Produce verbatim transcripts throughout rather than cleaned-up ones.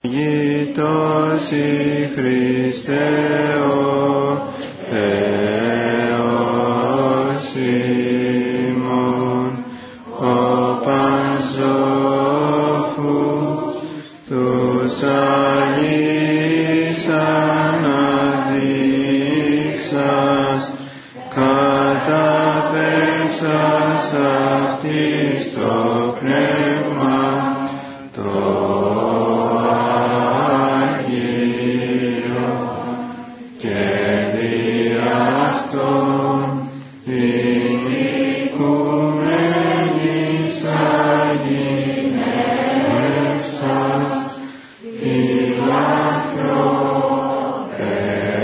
Γητός η Χριστέ ο Θεός ημών, ο παντζόφους τους αλείς αναδείξας, καταπέμψας αυτής το πνεύμα το Άγιο και δι' αυτόν την οικουμένης αγινεύσας φιλάνθρωπε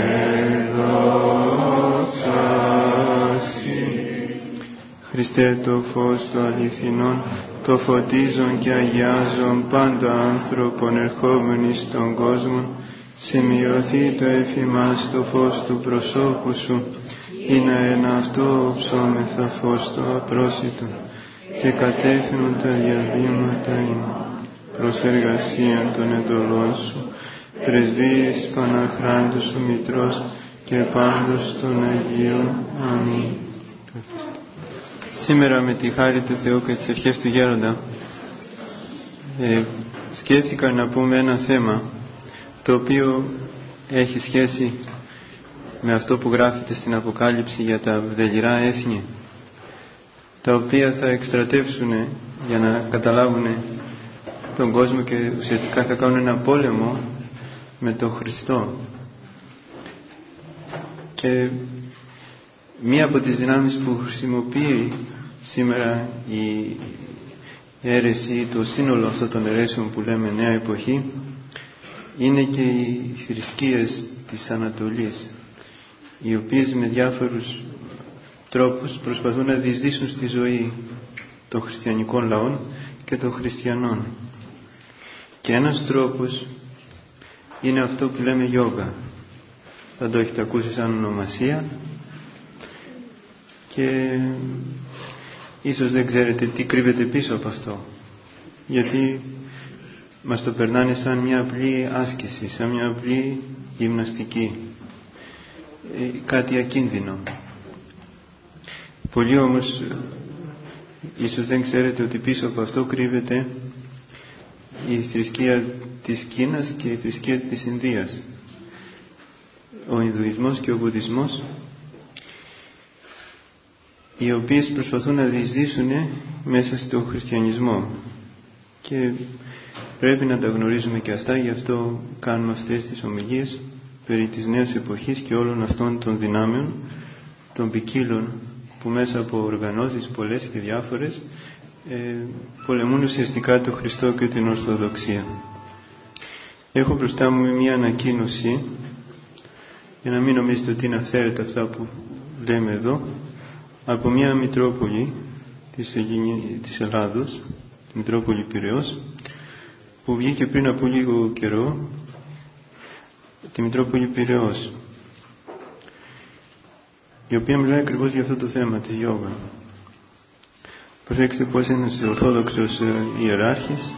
δόξασι. Χριστέ, το φως το αληθινόν, το φωτίζον και αγιάζον πάντα άνθρωπον ερχόμενοι στον κόσμο, σημειωθεί το εφημάς το φως του προσώπου σου, είναι ένα αυτό ψώμεθα φως το απρόσιτο, και κατεύθυνον τα διαβήματα είναι προς εργασία των εντολών σου, πρεσβείες Παναχράντου σου Μητρός και πάντως των Αγίων. Αμήν. Σήμερα με τη χάρη του Θεού και τις ευχές του Γέροντα ε, σκέφτηκα να πούμε ένα θέμα το οποίο έχει σχέση με αυτό που γράφεται στην Αποκάλυψη για τα βδελιρά έθνη, τα οποία θα εκστρατεύσουν για να καταλάβουν τον κόσμο και ουσιαστικά θα κάνουν ένα πόλεμο με τον Χριστό. Και μία από τις δυνάμεις που χρησιμοποιεί σήμερα η αίρεση, το σύνολο αυτών των αιρέσεων που λέμε νέα εποχή, είναι και οι θρησκείες της Ανατολής, οι οποίες με διάφορους τρόπους προσπαθούν να διεισδύσουν στη ζωή των χριστιανικών λαών και των χριστιανών. Και ένας τρόπος είναι αυτό που λέμε γιόγκα. Θα το έχετε ακούσει σαν ονομασία και ίσως δεν ξέρετε τι κρύβεται πίσω από αυτό, γιατί μας το περνάνε σαν μια απλή άσκηση, σαν μια απλή γυμναστική, ε, κάτι ακίνδυνο. Πολλοί όμως ίσως δεν ξέρετε ότι πίσω από αυτό κρύβεται η θρησκεία της Κίνας και η θρησκεία της Ινδίας, ο Ινδουισμός και ο Βουδισμός, οι οποίες προσπαθούν να διεισδύσουν μέσα στον χριστιανισμό, και πρέπει να τα γνωρίζουμε και αυτά. Γι' αυτό κάνουμε αυτές τις ομιλίες περί της νέας εποχής και όλων αυτών των δυνάμεων, των ποικίλων που μέσα από οργανώσεις πολλές και διάφορες ε, πολεμούν ουσιαστικά τον Χριστό και την Ορθοδοξία. Έχω μπροστά μου μια ανακοίνωση, για να μην νομίζετε ότι είναι αυθαίρετα αυτά που λέμε εδώ, από μια Μητρόπολη της, της Ελλάδος, τη Μητρόπολη Πειραιώς, που βγήκε πριν από λίγο καιρό, τη Μητρόπολη Πειραιώς, η οποία μιλάει ακριβώς για αυτό το θέμα της γιόγκα. Προσέξτε πως ένας Ορθόδοξος ιεράρχης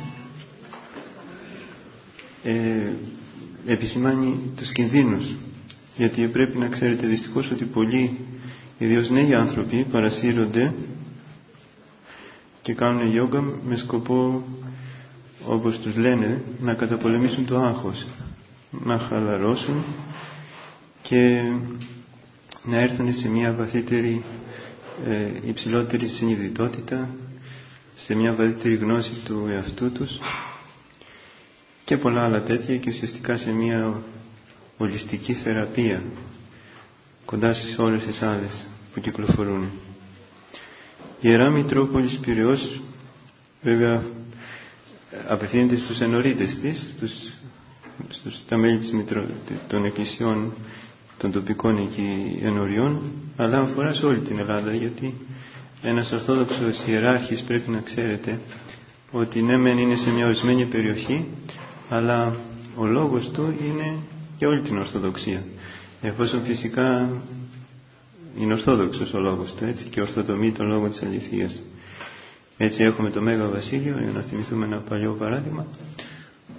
ε, επισημάνει τους κινδύνους, γιατί πρέπει να ξέρετε δυστυχώς ότι πολλοί, ιδίως νέοι άνθρωποι, παρασύρονται και κάνουν γιόγκα με σκοπό, όπως τους λένε, να καταπολεμήσουν το άγχος, να χαλαρώσουν και να έρθουν σε μια βαθύτερη, ε, υψηλότερη συνειδητότητα, σε μια βαθύτερη γνώση του εαυτού τους και πολλά άλλα τέτοια, και ουσιαστικά σε μια ολιστική θεραπεία κοντά σε όλες τις άλλες που κυκλοφορούν. Η Ιερά Μητρόπολης Πειραιώς βέβαια απευθύνεται στους ενορίτες της, στους, στους, στα μέλη της Μητρο, των εκκλησιών των τοπικών εκεί ενωριών, αλλά αφορά σε όλη την Ελλάδα, γιατί ένας Ορθόδοξος ιεράρχης πρέπει να ξέρετε ότι ναι μεν είναι σε μια ορισμένη περιοχή, αλλά ο λόγος του είναι για όλη την Ορθοδοξία, εφόσον φυσικά είναι Ορθόδοξος ο λόγος του, έτσι, και ορθοτομεί τον λόγο της αληθείας. Έτσι έχουμε το Μέγα Βασίλειο, για να θυμηθούμε ένα παλιό παράδειγμα,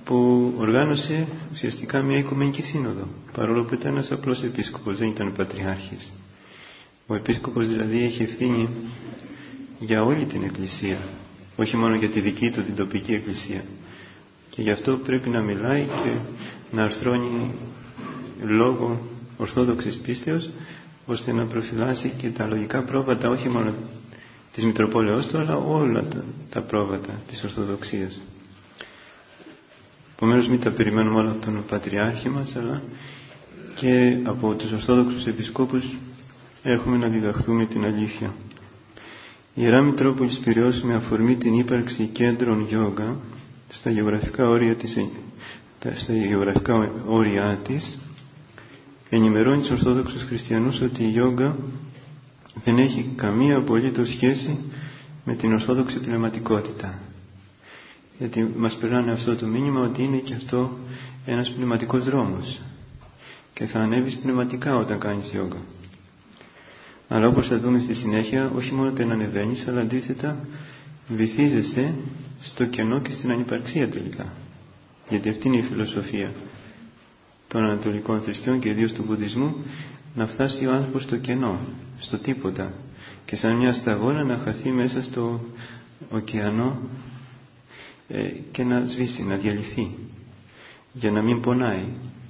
που οργάνωσε ουσιαστικά μια Οικουμενική Σύνοδο, παρόλο που ήταν ένας απλός επίσκοπος, δεν ήταν πατριάρχης. Ο επίσκοπος δηλαδή έχει ευθύνη για όλη την Εκκλησία, όχι μόνο για τη δική του την τοπική Εκκλησία, και γι' αυτό πρέπει να μιλάει και να αρθρώνει λόγο ορθόδοξης πίστεως, ώστε να προφυλάσει και τα λογικά πρόβατα, όχι μόνο της Μητροπόλεως του, αλλά όλα τα, τα πρόβατα της Ορθοδοξίας. Επομένως μην τα περιμένουμε όλα από τον Πατριάρχη μας, αλλά και από τους Ορθόδοξους Επισκόπους έχουμε να διδαχθούμε την αλήθεια. Η Ιερά Μητρόπολης Πειραιώς, με αφορμή την ύπαρξη κέντρων γιόγκα στα γεωγραφικά όρια της, στα γεωγραφικά όρια της, ενημερώνει τους Ορθόδοξους Χριστιανούς ότι η γιόγκα δεν έχει καμία απολύτως σχέση με την Ορθόδοξη πνευματικότητα. Γιατί μας περνάνε αυτό το μήνυμα ότι είναι και αυτό ένας πνευματικός δρόμος και θα ανέβεις πνευματικά όταν κάνεις γιόγκα. Αλλά όπως θα δούμε στη συνέχεια, όχι μόνο δεν ανεβαίνεις, αλλά αντίθετα βυθίζεσαι στο κενό και στην ανυπαρξία τελικά. Γιατί αυτή είναι η φιλοσοφία των ανατολικών θρησκειών και ιδίως του Βουδισμού, να φτάσει ο άνθρωπος στο κενό, στο τίποτα, και σαν μια σταγόνα να χαθεί μέσα στο ωκεανό ε, και να σβήσει, να διαλυθεί, για να μην πονάει.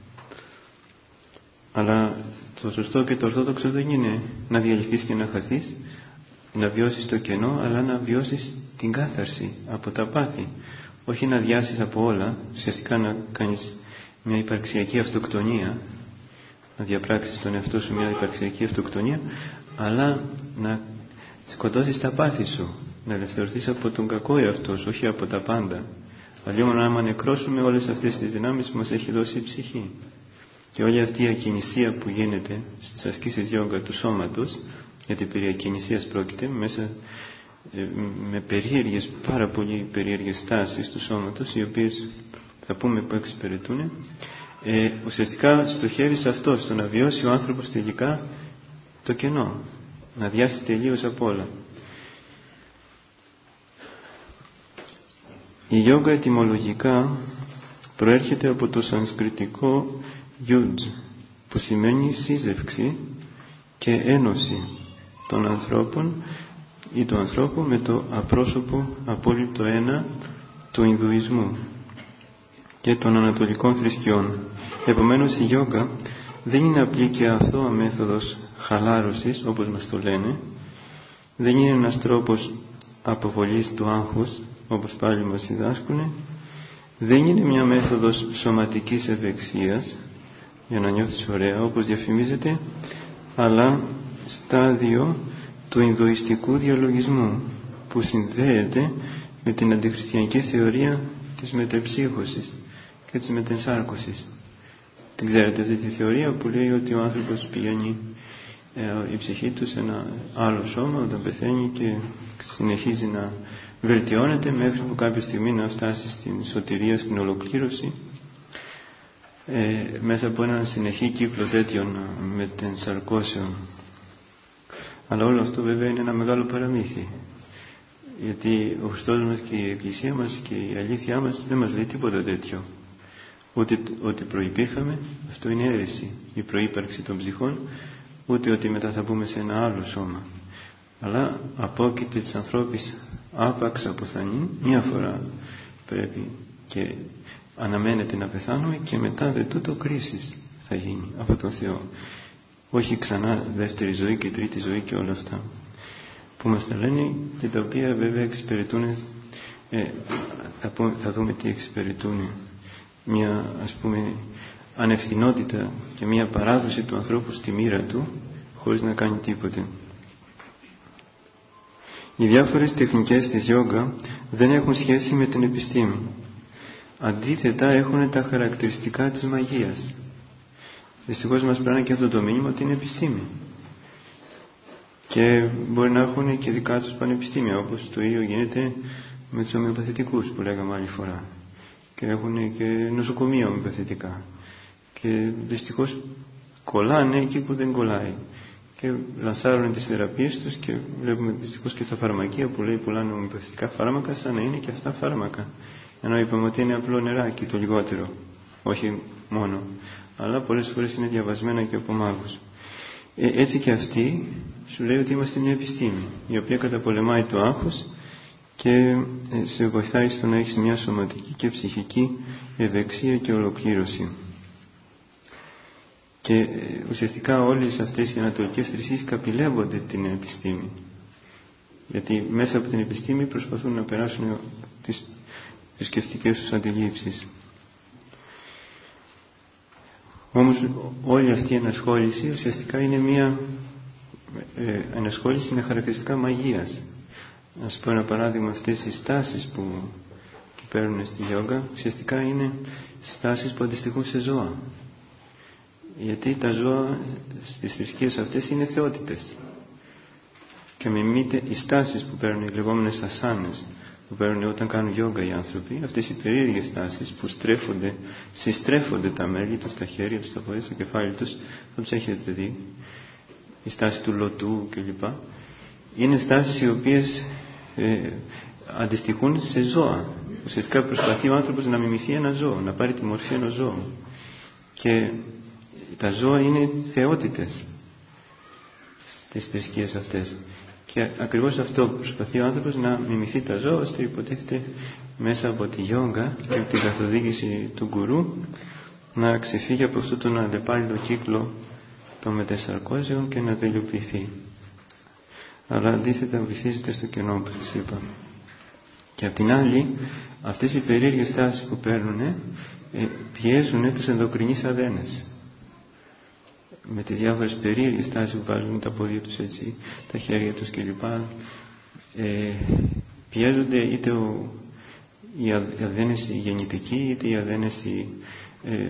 Αλλά το σωστό και το ορθόδοξο δεν είναι να διαλυθείς και να χαθείς, να βιώσεις το κενό, αλλά να βιώσεις την κάθαρση από τα πάθη. Όχι να διάσεις από όλα, ουσιαστικά να κάνεις μια υπαρξιακή αυτοκτονία, να διαπράξεις τον εαυτό σου μια υπαρξιακή αυτοκτονία, αλλά να σκοτώσεις τα πάθη σου, να ελευθερωθείς από τον κακό εαυτό σου, όχι από τα πάντα. Αλλιώς άμα νεκρώσουμε όλες αυτές τις δυνάμεις που μας έχει δώσει η ψυχή. Και όλη αυτή η ακινησία που γίνεται στις ασκήσεις γιόγκα του σώματος, γιατί περί ακινησίας πρόκειται, μέσα με περίεργες, πάρα πολύ περίεργες στάσεις του σώματος, οι οποίες θα πούμε που εξυπηρετούν, ε, ουσιαστικά στοχεύει σε αυτό, στο να βιώσει ο άνθρωπος τελικά το κενό, να διάσει τελείως από όλα. Η γιόγκα ετυμολογικά προέρχεται από το σανσκριτικό γιούτζ, που σημαίνει σύζευξη και ένωση των ανθρώπων ή του ανθρώπου με το απρόσωπο απόλυτο ένα του Ινδουισμού και των ανατολικών θρησκειών. Επομένως η γιόγκα δεν είναι απλή και αθώα μέθοδος χαλάρωσης, όπως μας το λένε, δεν είναι ένας τρόπος αποβολής του άγχους, όπως πάλι μας διδάσκουν, δεν είναι μια μέθοδος σωματικής ευεξίας για να νιώθεις ωραία, όπως διαφημίζεται, αλλά στάδιο του Ινδουιστικού διαλογισμού, που συνδέεται με την αντιχριστιανική θεωρία της μετεψύχωσης και της μετενσάρκωσης. Την ξέρετε αυτή τη θεωρία που λέει ότι ο άνθρωπος πηγαίνει ε, η ψυχή του σε ένα άλλο σώμα όταν πεθαίνει και συνεχίζει να βελτιώνεται μέχρι που κάποια στιγμή να φτάσει στην σωτηρία, στην ολοκλήρωση, ε, μέσα από έναν συνεχή κύκλο τέτοιων μετενσαρκώσεων. Αλλά όλο αυτό βέβαια είναι ένα μεγάλο παραμύθι, γιατί ο Χριστός μας και η Εκκλησία μας και η αλήθειά μας δεν μας λέει τίποτα τέτοιο. Ούτε ότι προϋπήρχαμε, αυτό είναι αίρεση, η προύπαρξη των ψυχών, ούτε ότι μετά θα μπούμε σε ένα άλλο σώμα. Αλλά απόκειται της ανθρώπης άπαξ αποθανή, μία φορά πρέπει και αναμένεται να πεθάνουμε, και μετά δε τούτο κρίσης θα γίνει από τον Θεό. Όχι ξανά δεύτερη ζωή και τρίτη ζωή και όλα αυτά που μας τα λένε, και τα οποία βέβαια εξυπηρετούν, ε, θα, πούμε, θα δούμε τι εξυπηρετούν, μια ας πούμε ανευθυνότητα και μια παράδοση του ανθρώπου στη μοίρα του χωρίς να κάνει τίποτε. Οι διάφορες τεχνικές της γιόγκα δεν έχουν σχέση με την επιστήμη. Αντίθετα έχουν τα χαρακτηριστικά της μαγείας. Δυστυχώς μας περνάει και αυτό το μήνυμα ότι είναι επιστήμη. Και μπορεί να έχουν και δικά τους πανεπιστήμια, όπως το ίδιο γίνεται με τους ομοιοπαθητικούς που λέγαμε άλλη φορά. Και έχουν και νοσοκομεία ομοιοπαθητικά. Και δυστυχώς κολλάνε εκεί που δεν κολλάει. Και λανσάρουν τις θεραπείες τους, και βλέπουμε δυστυχώς και τα φαρμακεία που λέει πουλάνε ομοιοπαθητικά φάρμακα σαν να είναι και αυτά φάρμακα. Ενώ είπαμε ότι είναι απλό νεράκι το λιγότερο, όχι μόνο, αλλά πολλές φορές είναι διαβασμένα και από μάγους. Ε, έτσι και αυτή σου λέει ότι είμαστε μια επιστήμη, η οποία καταπολεμάει το άγχος και σε βοηθάει στο να έχεις μια σωματική και ψυχική ευεξία και ολοκλήρωση. Και ουσιαστικά όλες αυτές οι ανατολικές θρησκείες καπηλεύονται την επιστήμη, γιατί μέσα από την επιστήμη προσπαθούν να περάσουν τις θρησκευτικές τους αντιλήψεις. Όμως όλη αυτή η ενασχόληση ουσιαστικά είναι μια ε, ενασχόληση με χαρακτηριστικά μαγείας. Να σας πω ένα παράδειγμα, αυτές οι στάσεις που, που παίρνουν στη γιόγκα ουσιαστικά είναι στάσεις που αντιστοιχούν σε ζώα. Γιατί τα ζώα στις θρησκείες αυτές είναι θεότητες. Και μιμείται οι στάσεις που παίρνουν, οι λεγόμενες ασάνες, που παίρνουν όταν κάνουν γιόγκα οι άνθρωποι, αυτές οι περίεργες στάσεις που στρέφονται, συστρέφονται τα μέλη τους, τα χέρια τους, τα πόδια, το κεφάλι τους, θα τους έχετε δει, η στάση του λωτού κλπ. Είναι στάσεις οι οποίες ε, αντιστοιχούν σε ζώα. Ουσιαστικά προσπαθεί ο άνθρωπος να μιμηθεί ένα ζώο, να πάρει τη μορφή ενός ζώου. Και τα ζώα είναι θεότητες στις θρησκείες αυτές. Και ακριβώς αυτό προσπαθεί ο άνθρωπος, να μιμηθεί τα ζώα, ώστε υποτίθεται μέσα από τη γιόγκα και από την καθοδήγηση του γκουρού να ξεφύγει από αυτόν τον αλλεπάλληλο κύκλο των μετεσσαρκώσεων και να τελειοποιηθεί. Αλλά αντίθετα βυθίζεται στο κενό, που σας είπα. Και απ' την άλλη, αυτές οι περίεργες τάσεις που παίρνουν ε, πιέζουν τους ενδοκρινείς αδένες. Με τις διάφορες περίεργες τάσεις που βάζουν τα πόδια τους έτσι, τα χέρια τους κλπ. Ε, πιέζονται είτε ο, η αδένεση γεννητική, είτε η αδένεση ε,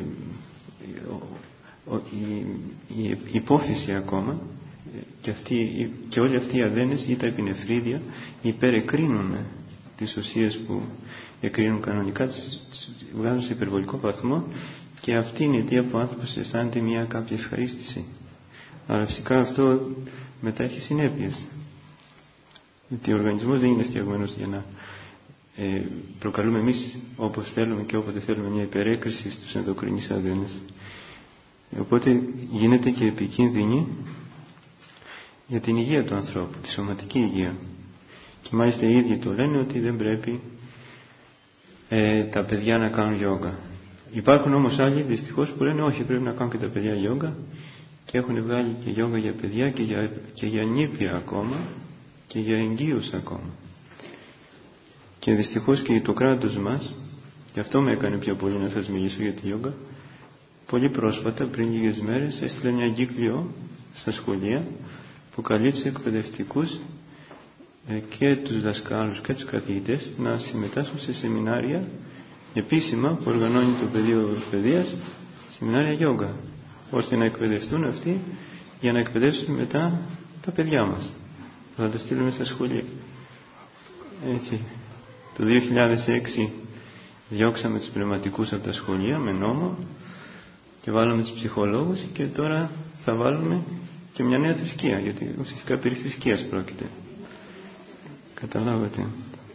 ο, η, η υπόφυση ακόμα, και, αυτή, και όλη αυτή η αδένεση ή τα επινεφρίδια υπερεκρίνουν τις ουσίες που εκρίνουν κανονικά, τις βγάζουν σε υπερβολικό βαθμό, και αυτή είναι η αιτία που ο άνθρωπος αισθάνεται μια κάποια ευχαρίστηση. Αλλά φυσικά αυτό μετά έχει συνέπειες, γιατί ο οργανισμός δεν είναι φτιαγμένος για να ε, προκαλούμε εμείς όπως θέλουμε και όποτε θέλουμε μια υπερέκριση στους ενδοκρινείς αδένες. Οπότε γίνεται και επικίνδυνη για την υγεία του ανθρώπου, τη σωματική υγεία. Και μάλιστα οι ίδιοι το λένε ότι δεν πρέπει ε, τα παιδιά να κάνουν γιόγκα. Υπάρχουν όμως άλλοι δυστυχώς που λένε όχι, πρέπει να κάνουν και τα παιδιά γιόγκα, και έχουν βγάλει και γιόγκα για παιδιά και για, και για νήπια ακόμα και για εγγύους ακόμα. Και δυστυχώς και το κράτος μας, και αυτό με έκανε πιο πολύ να σας μιλήσω για τη γιόγκα, πολύ πρόσφατα, πριν λίγες μέρες, έστειλε μια εγκύκλιο στα σχολεία που καλεί εκπαιδευτικούς και τους δασκάλους και τους καθηγητές να συμμετάσχουν σε σεμινάρια επίσημα που οργανώνει το πεδίο παιδείας, σεμινάρια γιόγκα, ώστε να εκπαιδευτούν αυτοί για να εκπαιδεύσουν μετά τα παιδιά μας. Θα τα στείλουμε στα σχολεία. Έτσι. Το δύο χιλιάδες έξι διώξαμε τους πνευματικούς από τα σχολεία με νόμο και βάλαμε τους ψυχολόγους, και τώρα θα βάλουμε και μια νέα θρησκεία, γιατί ουσιαστικά περί θρησκείας πρόκειται. Καταλάβατε.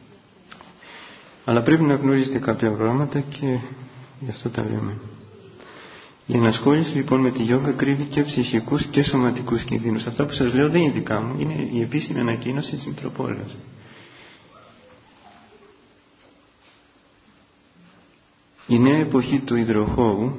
Αλλά πρέπει να γνωρίζετε κάποια πράγματα και γι' αυτό τα λέμε. Η ενασχόληση λοιπόν με τη γιόγκα κρύβει και ψυχικούς και σωματικούς κινδύνους. Αυτά που σας λέω δεν είναι δικά μου, είναι η επίσημη ανακοίνωση της Μητροπόλεως. Η νέα εποχή του υδροχώου,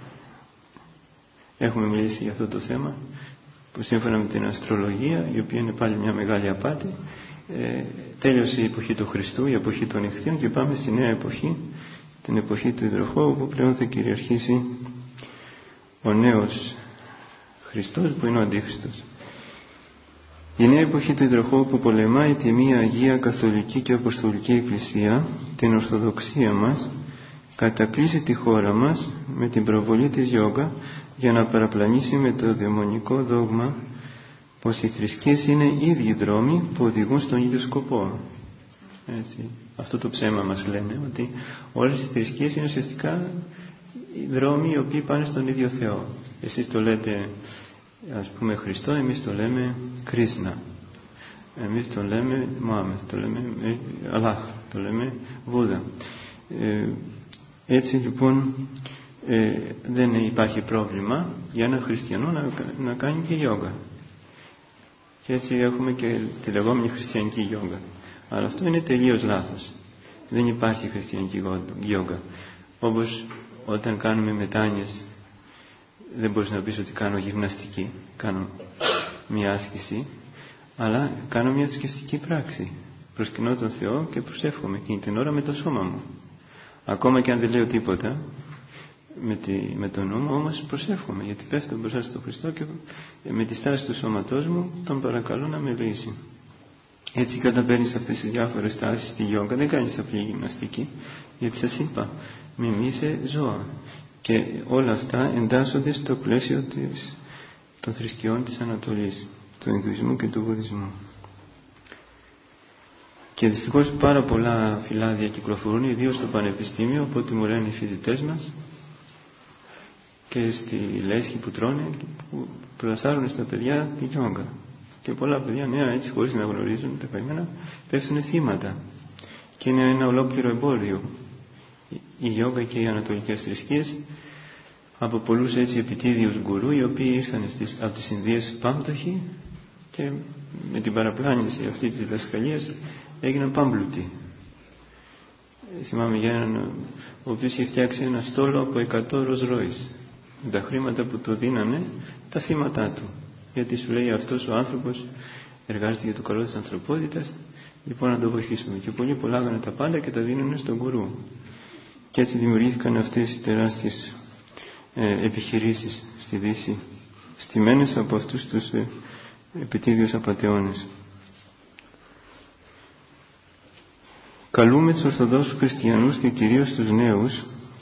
έχουμε μιλήσει για αυτό το θέμα, που σύμφωνα με την αστρολογία, η οποία είναι πάλι μια μεγάλη απάτη, ε, τέλειωσε η εποχή του Χριστού, η εποχή των ηχθείων, και πάμε στη νέα εποχή, την εποχή του υδροχώου, που πλέον θα κυριαρχήσει ο νέος Χριστός, που είναι ο Αντίχριστος. Η νέα εποχή του υδροχώου που πολεμάει τη μία Αγία Καθολική και Αποστολική Εκκλησία, την Ορθοδοξία μας, κατακλείσει τη χώρα μας με την προβολή της γιόγκα για να παραπλανήσει με το δαιμονικό δόγμα πως οι θρησκείες είναι ίδιοι δρόμοι που οδηγούν στον ίδιο σκοπό. Έτσι. Αυτό το ψέμα μας λένε, ότι όλες οι θρησκείες είναι ουσιαστικά οι δρόμοι οι οποίοι πάνε στον ίδιο Θεό. Εσείς το λέτε, ας πούμε, Χριστό, εμείς το λέμε Κρίσνα, εμείς το λέμε Μωάμεθ, το λέμε Αλλάχ, το λέμε Βούδα. Ε, έτσι λοιπόν ε, δεν υπάρχει πρόβλημα για έναν χριστιανό να, να κάνει και γιόγκα. Και έτσι έχουμε και τη λεγόμενη χριστιανική γιόγκα. Αλλά αυτό είναι τελείως λάθος. Δεν υπάρχει χριστιανική γιόγκα. Όπως όταν κάνουμε μετάνοιες, δεν μπορείς να πεις ότι κάνω γυμναστική, κάνω μια άσκηση, αλλά κάνω μια θρησκευτική πράξη. Προσκυνώ τον Θεό και προσεύχομαι εκείνη την ώρα με το σώμα μου. Ακόμα και αν δεν λέω τίποτα, με, τη, με το νου μου όμως προσεύχομαι, γιατί πέφτω μπροστά στον Χριστό και με τη στάση του σώματός μου τον παρακαλώ να με λύσει. Έτσι, όταν παίρνεις αυτές τις διάφορες στάσεις στη γιόγκα, δεν κάνεις απλή γυμναστική, γιατί σας είπα, μη είσαι ζώα. Και όλα αυτά εντάσσονται στο πλαίσιο της, των θρησκειών της Ανατολής, του Ινδουισμού και του Βουδισμού. Και δυστυχώς πάρα πολλά φυλάδια κυκλοφορούν, ιδίως στο πανεπιστήμιο, από ό,τι μου λένε οι φοιτητές μας, και στη λέσχη που τρώνε, που πλασάρουν στα παιδιά τη γιόγκα. Και πολλά παιδιά νέα, έτσι, χωρίς να γνωρίζουν τα καημένα, πέφτουν θύματα. Και είναι ένα ολόκληρο εμπόριο. Η γιόγκα και οι ανατολικές θρησκείες, από πολλούς έτσι επιτίδιους γκουρού, οι οποίοι ήρθαν στις, από τις Ινδίες πάμπτωχοι και με την παραπλάνηση αυτή της διδασκαλίας έγιναν πάμπλουτοι. Θυμάμαι για έναν ο οποίος είχε φτιάξει ένα στόλο από εκατό Rolls Royce. Τα χρήματα που του δίνανε, τα θύματά του. Γιατί σου λέει, αυτός ο άνθρωπος εργάζεται για το καλό της ανθρωπότητας, λοιπόν να το βοηθήσουμε. Και πολλοί πουλάγανε τα πάντα και τα δίνουν στον γκουρού. Και έτσι δημιουργήθηκαν αυτές οι τεράστιες ε, επιχειρήσεις στη Δύση, στημένες από αυτούς τους ε, επιτίδιους απατεώνες. Καλούμε τους Ορθοδόξους Χριστιανούς και κυρίως τους νέους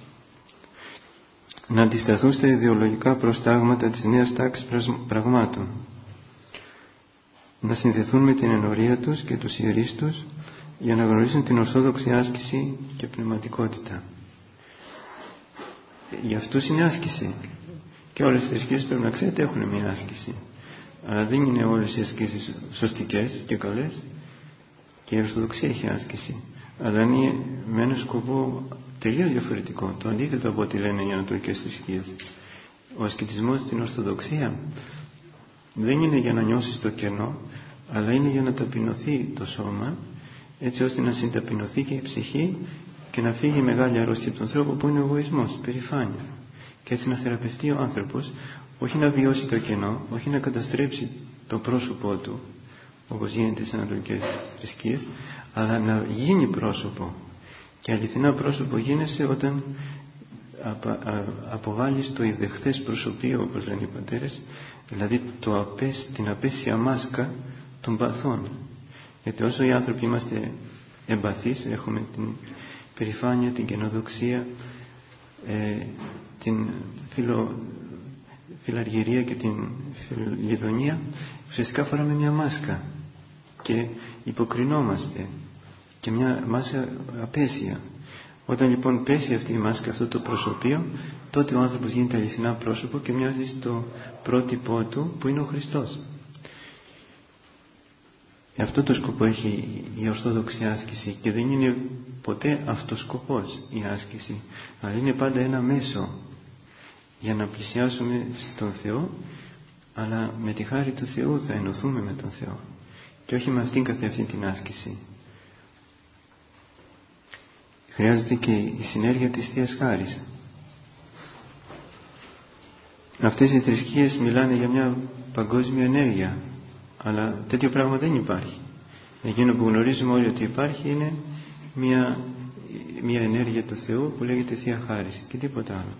να αντισταθούν στα ιδεολογικά προστάγματα της νέας τάξης πραγμάτων, να συνδεθούν με την ενορία τους και τους ιερείς τους για να γνωρίσουν την ορθόδοξη άσκηση και πνευματικότητα. Για αυτούς είναι άσκηση, και όλες οι θρησκείες πρέπει να ξέρετε έχουν μια άσκηση, αλλά δεν είναι όλες οι ασκήσεις σωστικές και καλές, και η Ορθοδοξία έχει άσκηση, αλλά είναι με ένα σκοπό τελείως διαφορετικό, το αντίθετο από ό,τι λένε οι ανατολικές θρησκείες. Ο ασκητισμός στην Ορθοδοξία δεν είναι για να νιώσεις το κενό, αλλά είναι για να ταπεινωθεί το σώμα, έτσι ώστε να συνταπεινωθεί και η ψυχή και να φύγει η μεγάλη αρρώστια από τον άνθρωπο που είναι ο εγωισμός, περηφάνεια. Και έτσι να θεραπευτεί ο άνθρωπος, όχι να βιώσει το κενό, όχι να καταστρέψει το πρόσωπό του, όπως γίνεται στις ανατολικές θρησκείες, αλλά να γίνει πρόσωπο. Και αληθινά πρόσωπο γίνεσαι όταν αποβάλεις το ιδεχθές προσωπείο, όπως λένε οι πατέρες, δηλαδή το απέσ, την απέσια μάσκα των παθών. Γιατί όσο οι άνθρωποι είμαστε εμπαθείς, έχουμε την περηφάνεια, την καινοδοξία, ε, την φιλο, φιλαργυρία και την φιλιδονία, ουσιαστικά φοράμε μια μάσκα και υποκρινόμαστε, και μια μάσκα απέσια. Όταν λοιπόν πέσει αυτή η μάσκα, αυτό το προσωπείο, τότε ο άνθρωπος γίνεται αληθινά πρόσωπο και μοιάζει στο πρότυπό του που είναι ο Χριστός. Αυτό το σκοπό έχει η ορθόδοξη άσκηση, και δεν είναι ποτέ αυτός σκοπός η άσκηση, αλλά είναι πάντα ένα μέσο για να πλησιάσουμε στον Θεό, αλλά με τη χάρη του Θεού θα ενωθούμε με τον Θεό και όχι με αυτήν καθ' αυτήν την άσκηση. Χρειάζεται και η συνέργεια της Θείας Χάρης. Αυτές οι θρησκείες μιλάνε για μια παγκόσμια ενέργεια, αλλά τέτοιο πράγμα δεν υπάρχει. Εκείνο που γνωρίζουμε όλοι ότι υπάρχει είναι μια, μια ενέργεια του Θεού που λέγεται Θεία Χάρις και τίποτα άλλο.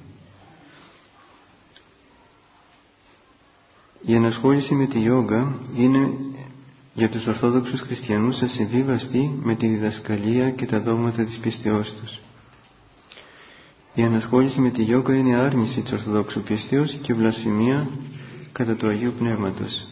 Η ενασχόληση με τη γιόγκα είναι για τους Ορθόδοξους Χριστιανούς ασυμβίβαστη με τη διδασκαλία και τα δόγματα της πίστεώς τους. Η ενασχόληση με τη γιόγκα είναι άρνηση της Ορθοδόξου πίστεως και βλασφημία κατά του Αγίου Πνεύματος.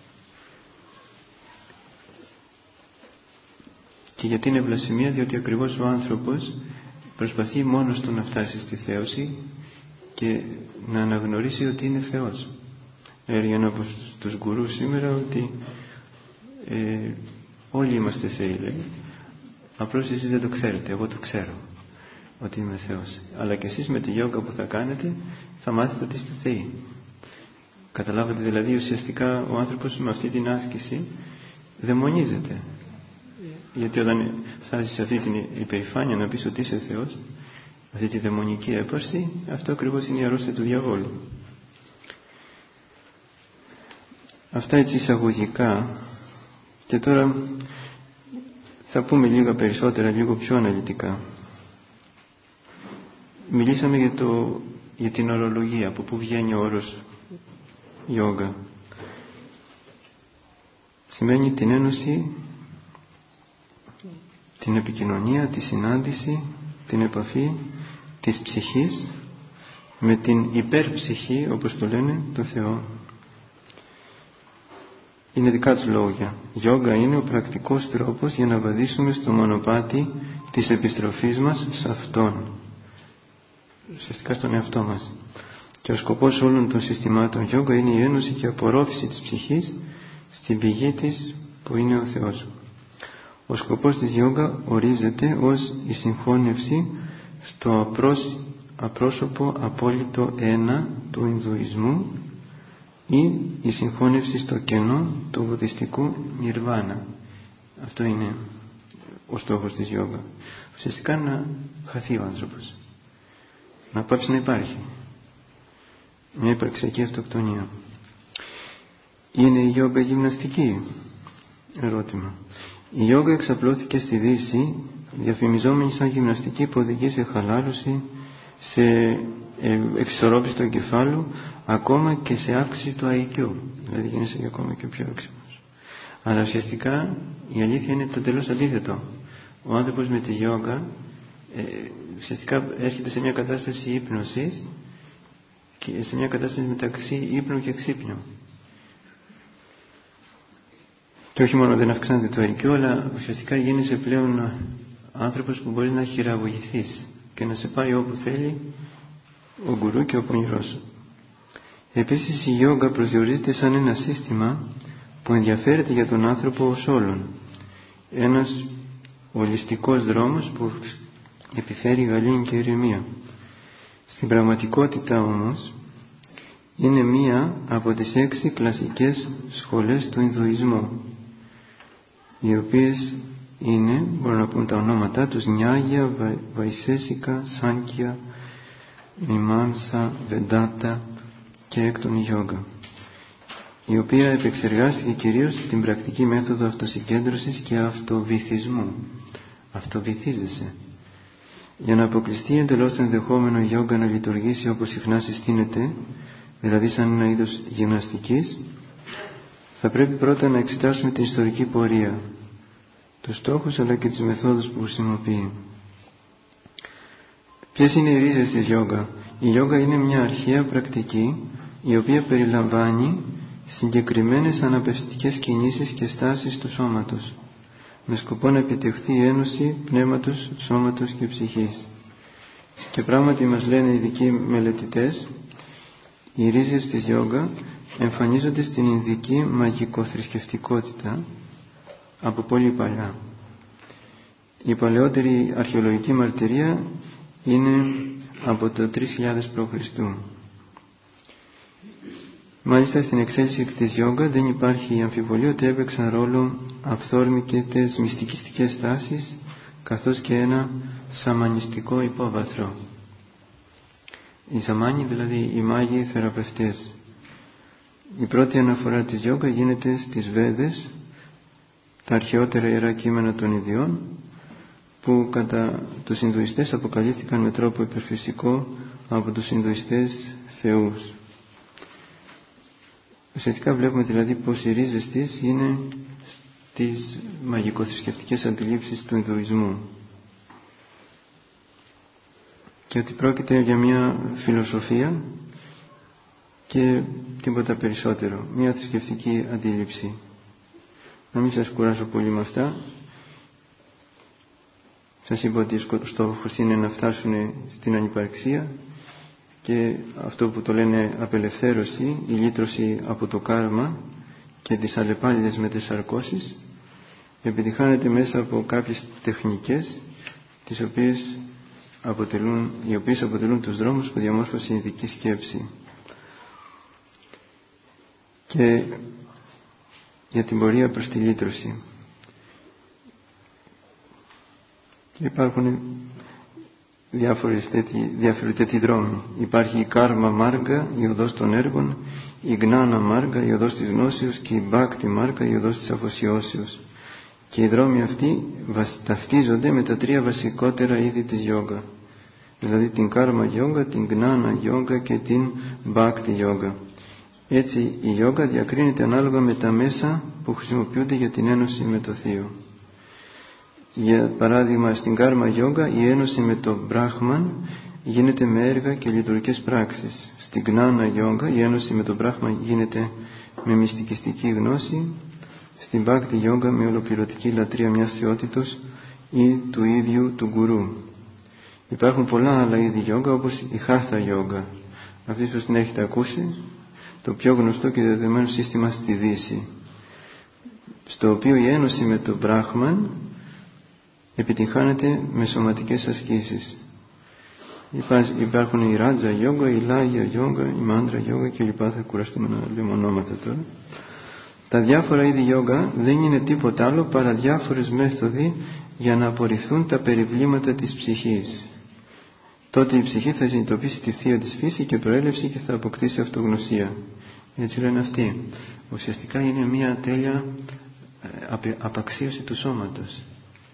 Και γιατί είναι βλασφημία? Διότι ακριβώς ο άνθρωπος προσπαθεί μόνος του να φτάσει στη θέωση και να αναγνωρίσει ότι είναι Θεός. Έλεγαν όπως τους γκουρούς σήμερα ότι ε, όλοι είμαστε Θεοί, λέει. Απλώς εσείς δεν το ξέρετε, εγώ το ξέρω. ότι είμαι Θεός. Αλλά και εσείς με τη γιόγκα που θα κάνετε θα μάθετε ότι είστε Θεοί. Καταλάβατε δηλαδή ουσιαστικά ο άνθρωπος με αυτή την άσκηση δαιμονίζεται. Γιατί όταν φτάσεις σε αυτή την υπερηφάνεια να πεις ότι είσαι Θεός, αυτή τη δαιμονική έπαρση, αυτό ακριβώς είναι η αρρώστια του διαβόλου. Αυτά έτσι εισαγωγικά. Και τώρα θα πούμε λίγα περισσότερα, λίγο πιο αναλυτικά. Μιλήσαμε για, το, για την ορολογία, από πού βγαίνει ο όρος γιόγκα. Σημαίνει την ένωση, την επικοινωνία, τη συνάντηση, την επαφή της ψυχής με την υπερψυχή, όπως το λένε, το Θεό. Είναι δικά τους λόγια. Γιόγκα είναι ο πρακτικός τρόπος για να βαδίσουμε στο μονοπάτι της επιστροφής μας σε Αυτόν. Ουσιαστικά στον εαυτό μας. Και ο σκοπός όλων των συστημάτων γιόγκα είναι η ένωση και απορρόφηση της ψυχής στην πηγή της που είναι ο Θεός. Ο σκοπός της γιόγκα ορίζεται ως η συγχώνευση στο απρόσ, απρόσωπο απόλυτο ένα του Ινδουισμού ή η συγχώνευση στο κενό του βουδιστικού νιρβάνα. Αυτό είναι ο στόχος της γιόγκα. Ουσιαστικά να χαθεί ο άνθρωπος, να πάψει να υπάρχει, μια υπαρξιακή αυτοκτονία. Είναι η γιόγκα γυμναστική? Ερώτημα. Η γιόγκα εξαπλώθηκε στη Δύση διαφημιζόμενη σαν γυμναστική που οδηγεί σε χαλάρωση, σε εξισορρόπηση του εγκεφάλου, ακόμα και σε αύξηση του άι κιου, δηλαδή γίνεσαι ακόμα και πιο έξυπνος. Αλλά ουσιαστικά η αλήθεια είναι το τελώς αντίθετο. Ο άνθρωπος με τη γιόγκα ε, ουσιαστικά έρχεται σε μια κατάσταση ύπνωσης και σε μια κατάσταση μεταξύ ύπνου και ξύπνου. Και όχι μόνο δεν αυξάνεται το άι κιου, αλλά ουσιαστικά γίνεσαι πλέον άνθρωπος που μπορείς να χειραγωγηθείς και να σε πάει όπου θέλει ο γκουρού και ο πονηρός σου. Επίσης η γιόγκα προσδιορίζεται σαν ένα σύστημα που ενδιαφέρεται για τον άνθρωπο ως όλον. Ένας ολιστικός δρόμος που επιφέρει γαλήνη και ηρεμία. Στην πραγματικότητα όμως είναι μία από τις έξι κλασικές σχολές του Ινδουισμού, οι οποίες είναι, μπορώ να πούμε τα ονόματά τους, Νιάγια, Βαϊσέσικα, Σάνκια, Μιμάνσα, Βεντάτα και έκτον η γιόγκα, η οποία επεξεργάστηκε κυρίως την πρακτική μέθοδο αυτοσυγκέντρωσης και αυτοβυθισμού. Αυτοβυθίζεσαι. Για να αποκλειστεί εντελώς το ενδεχόμενο η γιόγκα να λειτουργήσει όπως συχνά συστήνεται, δηλαδή σαν ένα είδος γυμναστικής, θα πρέπει πρώτα να εξετάσουμε την ιστορική πορεία, τους στόχους αλλά και τις μεθόδους που χρησιμοποιεί. Ποιες είναι οι ρίζες της γιόγκα? Η γιόγκα είναι μια αρχαία πρακτική η οποία περιλαμβάνει συγκεκριμένες αναπαυστικές κινήσεις και στάσεις του σώματος με σκοπό να επιτευχθεί η ένωση πνεύματος, σώματος και ψυχής. Και πράγματι μας λένε οι ειδικοί μελετητές, οι ρίζες της γιόγκα εμφανίζονται στην Ινδική μαγικοθρησκευτικότητα από πολύ παλιά. Η παλαιότερη αρχαιολογική μαρτυρία είναι από το τρεις χιλιάδες προ Χριστού. Μάλιστα στην εξέλιξη της γιόγκα δεν υπάρχει αμφιβολία ότι έπαιξαν ρόλο αυθόρμητες μυστικιστικές τάσεις καθώς και ένα σαμανιστικό υπόβαθρο. Οι σαμάνοι, δηλαδή οι μάγοι θεραπευτές. Η πρώτη αναφορά της γιόγκα γίνεται στις Βέδες, τα αρχαιότερα ιερά κείμενα των Ινδιών, που κατά τους Ινδουιστές αποκαλύφθηκαν με τρόπο υπερφυσικό από τους Ινδουιστές θεούς. Ουσιαστικά βλέπουμε δηλαδή πως οι ρίζες της είναι στις μαγικοθρησκευτικές αντιλήψεις του Ινδουισμού και ότι πρόκειται για μια φιλοσοφία και τίποτα περισσότερο, μια θρησκευτική αντίληψη. Να μην σας κουράσω πολύ με αυτά. Σας είπα ότι ο στόχος είναι να φτάσουν στην ανυπαρξία και αυτό που το λένε απελευθέρωση, η λύτρωση από το κάρμα και τις αλλεπάλληλες μετεσαρκώσεις, επιτυχάνεται μέσα από κάποιες τεχνικές τις οποίες αποτελούν, οι οποίες αποτελούν τους δρόμους που διαμόρφωσε η ειδική σκέψη. Και για την πορεία προς τη λύτρωση. Και υπάρχουν διάφορες τέτοιοι, διάφοροι τέτοιοι δρόμοι. Υπάρχει η κάρμα μάργα, η οδός των έργων, η γνάνα μάργα, η οδός της γνώσεως, και η μπάκτη μάργα, η οδός της αφοσιώσεως. Και οι δρόμοι αυτοί ταυτίζονται με τα τρία βασικότερα είδη της γιόγκα, δηλαδή την κάρμα γιόγκα, την γνάνα γιόγκα και την μπάκτη γιόγκα. Έτσι η γιόγκα διακρίνεται ανάλογα με τα μέσα που χρησιμοποιούνται για την ένωση με το Θείο. Για παράδειγμα, στην κάρμα γιόγκα η ένωση με το Μπράχμαν γίνεται με έργα και λειτουργικές πράξεις. Στην γνάνα γιόγκα η ένωση με το Μπράχμαν γίνεται με μυστικιστική γνώση. Στην μπάκτη γιόγκα με ολοκληρωτική λατρεία μιας θεότητος ή του ίδιου του γκουρού. Υπάρχουν πολλά άλλα είδη γιόγκα, όπως η χάθα γιόγκα. Αυτή ίσως την έχετε ακούσει, το πιο γνωστό και δεδομένο σύστημα στη Δύση, στο οποίο η ένωση με το Μπράχμαν επιτυγχάνεται με σωματικές ασκήσεις. Υπάρχουν η ράτζα γιόγκα, η λάγια γιόγκα, η μάντρα γιόγκα και λοιπά. Θα κουραστούμε να λέμε ονόματα τώρα. Τα διάφορα είδη γιόγκα δεν είναι τίποτα άλλο παρά διάφορες μέθοδοι για να απορριφθούν τα περιβλήματα της ψυχής. Τότε η ψυχή θα συνειδητοποιήσει τη θεία της φύση και προέλευση και θα αποκτήσει αυτογνωσία. Έτσι λένε αυτοί. Ουσιαστικά είναι μια τέλεια απαξίωση του σώματος.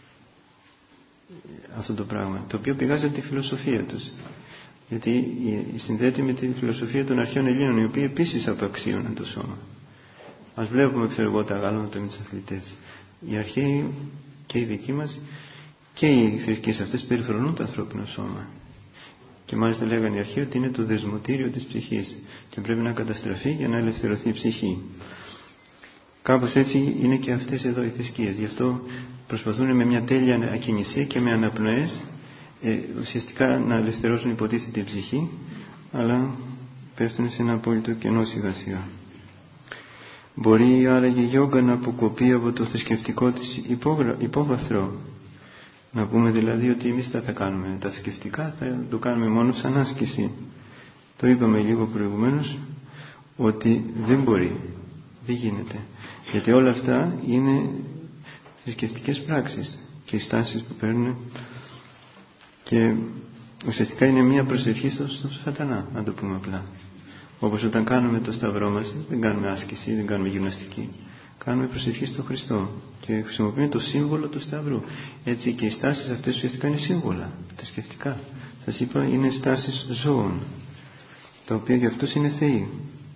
Αυτό το πράγμα, το οποίο πηγάζει από τη φιλοσοφία τους. Γιατί συνδέεται με τη φιλοσοφία των αρχαίων Ελλήνων, οι οποίοι επίσης απαξίωναν το σώμα. Ας βλέπουμε, ξέρω εγώ, τα γάλματα με τους αθλητές. Οι αρχαίοι και οι δικοί μας και οι θρησκείες αυτές περιφρονούν το ανθρώπινο σώμα. Και μάλιστα λέγανε οι αρχαίοι ότι είναι το δεσμοτήριο της ψυχής και πρέπει να καταστραφεί για να ελευθερωθεί η ψυχή. Κάπως έτσι είναι και αυτές εδώ οι θρησκείες. Γι' αυτό προσπαθούν με μια τέλεια ακινησία και με αναπνοές ε, ουσιαστικά να ελευθερώσουν υποτίθεται την ψυχή, αλλά πέφτουν σε ένα απόλυτο κενό σιγά σιγά. Μπορεί άραγε η γιόγκα να αποκοπεί από το θρησκευτικό της υπόβαθρο? Να πούμε δηλαδή ότι εμείς τα θα κάνουμε, τα θρησκευτικά θα το κάνουμε μόνο σαν άσκηση. Το είπαμε λίγο προηγουμένως ότι δεν μπορεί, δεν γίνεται. Γιατί όλα αυτά είναι θρησκευτικές πράξεις και οι στάσεις που παίρνουν, και ουσιαστικά είναι μια προσευχή στον στο σατανά, να το πούμε απλά. Όπως όταν κάνουμε το σταυρό μας, δεν κάνουμε άσκηση, δεν κάνουμε γυμναστική. Κάνουμε προσευχή στον Χριστό και χρησιμοποιούμε το σύμβολο του σταυρού. Έτσι και οι στάσεις αυτές ουσιαστικά είναι σύμβολα, θρησκευτικά. Σας είπα, είναι στάσεις ζώων, τα οποία για αυτούς είναι θεοί.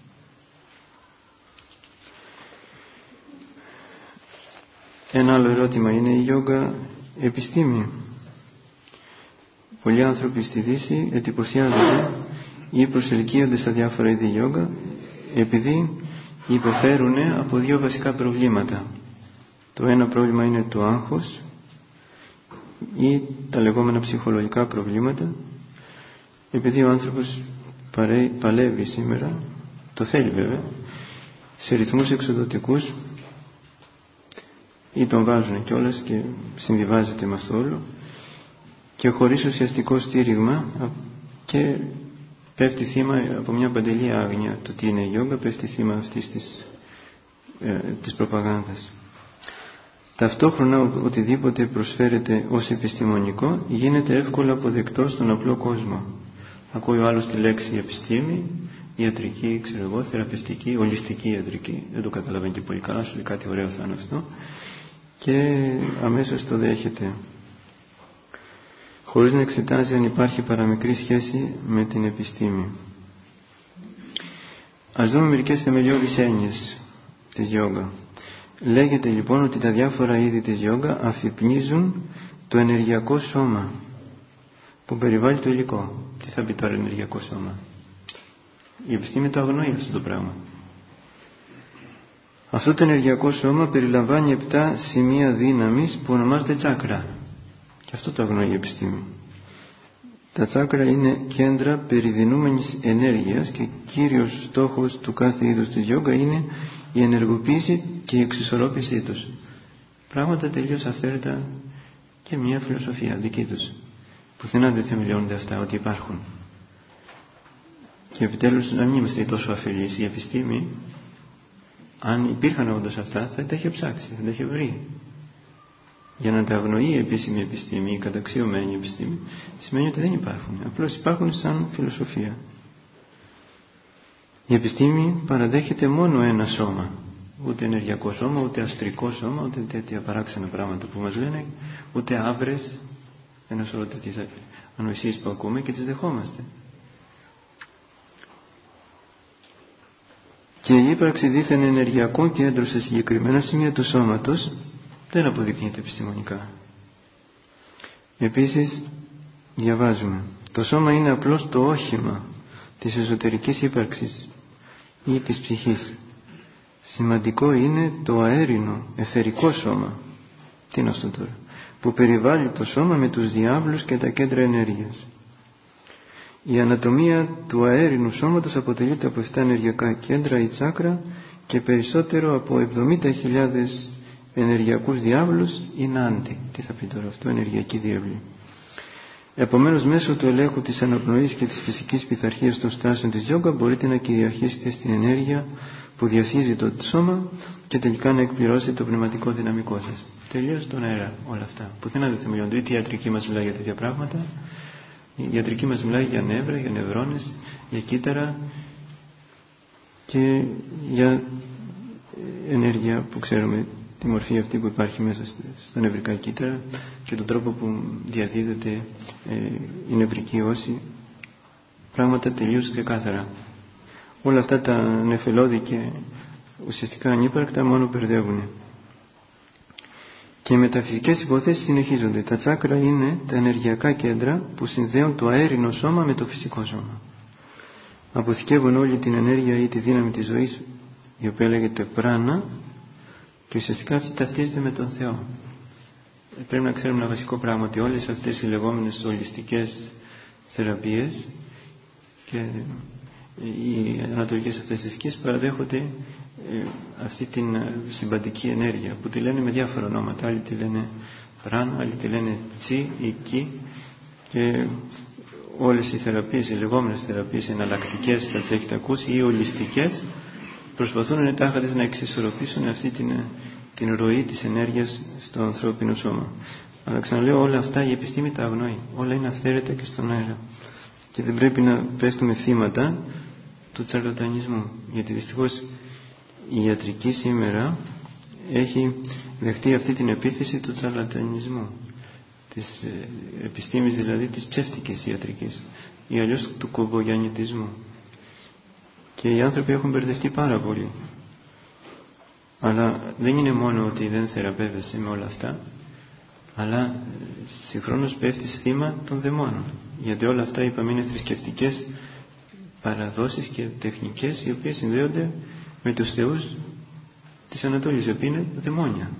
Ένα άλλο ερώτημα είναι η γιόγκα επιστήμη? Πολλοί άνθρωποι στη Δύση εντυπωσιάζονται ή προσελκύονται στα διάφορα είδη γιόγκα επειδή υποφέρουν από δύο βασικά προβλήματα. Το ένα πρόβλημα είναι το άγχος ή τα λεγόμενα ψυχολογικά προβλήματα, επειδή ο άνθρωπος παλεύει σήμερα, το θέλει βέβαια, σε ρυθμούς εξοδοτικούς ή τον βάζουν κιόλας και συμβιβάζεται με αυτό όλο, και χωρίς ουσιαστικό στήριγμα, και πέφτει θύμα από μια παντελή άγνοια το τι είναι η γιόγκα, πέφτει θύμα αυτής της, ε, της προπαγάνδας. Ταυτόχρονα οτιδήποτε προσφέρεται ως επιστημονικό γίνεται εύκολα αποδεκτό στον απλό κόσμο. Ακούει ο άλλος τη λέξη επιστήμη, ιατρική, ξέρω εγώ, θεραπευτική, ολιστική ιατρική, δεν το καταλαβαίνει και πολύ καλά, σου λέει κάτι ωραίο θα είναι αυτό, και αμέσως το δέχεται, χωρίς να εξετάζει αν υπάρχει παραμικρή σχέση με την επιστήμη. Ας δούμε μερικές θεμελιώδεις έννοιες της γιόγκα. Λέγεται λοιπόν ότι τα διάφορα είδη της γιόγκα αφυπνίζουν το ενεργειακό σώμα που περιβάλλει το υλικό. Τι θα πει τώρα ενεργειακό σώμα? Η επιστήμη το αγνοεί αυτό το πράγμα. Αυτό το ενεργειακό σώμα περιλαμβάνει επτά σημεία δύναμης που ονομάζονται τσάκρα. Και αυτό το αγνοεί η επιστήμη. Τα τσάκρα είναι κέντρα περιδυνούμενης ενέργειας και κύριος στόχος του κάθε είδους της γιόγκα είναι η ενεργοποίηση και η εξισορρόπησή τους. Πράγματα τελείως αυθαίρετα και μια φιλοσοφία δική τους. Πουθενά δεν θεμελιώνονται αυτά ότι υπάρχουν. Και επιτέλους να μην είμαστε τόσο αφελείς. Η επιστήμη, αν υπήρχαν όντως αυτά, θα τα είχε ψάξει, θα τα είχε βρει. Για να τα αγνοεί η επίσημη επιστήμη, η καταξιωμένη επιστήμη, σημαίνει ότι δεν υπάρχουν. Απλώς υπάρχουν σαν φιλοσοφία. Η επιστήμη παραδέχεται μόνο ένα σώμα. Ούτε ενεργειακό σώμα, ούτε αστρικό σώμα, ούτε τέτοια παράξενα πράγματα που μας λένε, ούτε άβρες, ένα σώμα τέτοιες ανοησίες που ακούμε και τις δεχόμαστε. Και η ύπαρξη δίθεν ενεργειακών κέντρων σε συγκεκριμένα σημεία του σώματος δεν αποδεικνύεται επιστημονικά. Επίσης, διαβάζουμε, το σώμα είναι απλώς το όχημα της εσωτερικής ύπαρξης ή της ψυχής. Σημαντικό είναι το αέρινο, αιθερικό σώμα, τι είναι αυτό τώρα, που περιβάλλει το σώμα με τους διάβλους και τα κέντρα ενέργειας. Η ανατομία του αέρινου σώματος αποτελείται από επτά ενεργειακά κέντρα ή τσάκρα και περισσότερο από εβδομήντα χιλιάδες ενεργειακούς διάβλους ή νάντι. Τι θα πει τώρα αυτό, ενεργειακή διάβλη. Επομένως, μέσω του ελέγχου της αναπνοής και της φυσικής πειθαρχίας των στάσεων της γιόγκα μπορείτε να κυριαρχήσετε στην ενέργεια που διασχίζει το σώμα και τελικά να εκπληρώσετε το πνευματικό δυναμικό σας. Τελείως τον αέρα όλα αυτά. Πουθενά δεν θεμελιώνται. Είτε η ιατρική μας μιλάει για τέτοια πράγματα, η ιατρική μας μιλάει για νεύρα, για νευρώνες, για κύτταρα και για ενέργεια που ξέρουμε, τη μορφή αυτή που υπάρχει μέσα στα νευρικά κύτταρα και τον τρόπο που διαδίδεται ε, η νευρική όση. Πράγματα τελείως ξεκάθαρα. Όλα αυτά τα νεφελώδη και ουσιαστικά ανύπαρκτα μόνο μπερδεύουν. Και οι μεταφυσικές υποθέσεις συνεχίζονται. Τα τσάκρα είναι τα ενεργειακά κέντρα που συνδέουν το αέρινο σώμα με το φυσικό σώμα. Αποθηκεύουν όλη την ενέργεια ή τη δύναμη της ζωής, η οποία λέγεται πράνα, και ουσιαστικά αυτή ταυτίζεται με τον Θεό. Πρέπει να ξέρουμε ένα βασικό πράγμα, ότι όλες αυτές οι λεγόμενες ολιστικές θεραπείες και οι ανατολικές αυτές θρησκείες παραδέχονται ε, αυτή την συμπαντική ενέργεια που τη λένε με διάφορα ονόματα. Άλλοι τη λένε πράν, άλλοι τη λένε τσι ή κι, και όλες οι θεραπείες, οι λεγόμενες θεραπείες εναλλακτικές, θα τις έχετε ακούσει, ή ολιστικές, προσπαθούν εντάχαντες να εξισορροπήσουν αυτή την, την ροή της ενέργειας στο ανθρώπινο σώμα. Αλλά ξαναλέω, όλα αυτά η επιστήμη τα αγνοεί. Όλα είναι αυθαίρετα και στον αέρα. Και δεν πρέπει να πέφτουμε θύματα του τσαρλατανισμού. Γιατί δυστυχώς η ιατρική σήμερα έχει δεχτεί αυτή την επίθεση του τσαρλατανισμού. Της επιστήμης δηλαδή της ψεύτικης ιατρικής. Ή αλλιώς του κομπογιαννιτισμού. Και οι άνθρωποι έχουν μπερδευτεί πάρα πολύ. Αλλά δεν είναι μόνο ότι δεν θεραπεύεσαι με όλα αυτά, αλλά συγχρόνως πέφτεις θύμα των δαιμόνων. Γιατί όλα αυτά, είπαμε, είναι θρησκευτικές παραδόσεις και τεχνικές οι οποίες συνδέονται με τους θεούς της Ανατολής, οι οποίοι είναι δαιμόνια.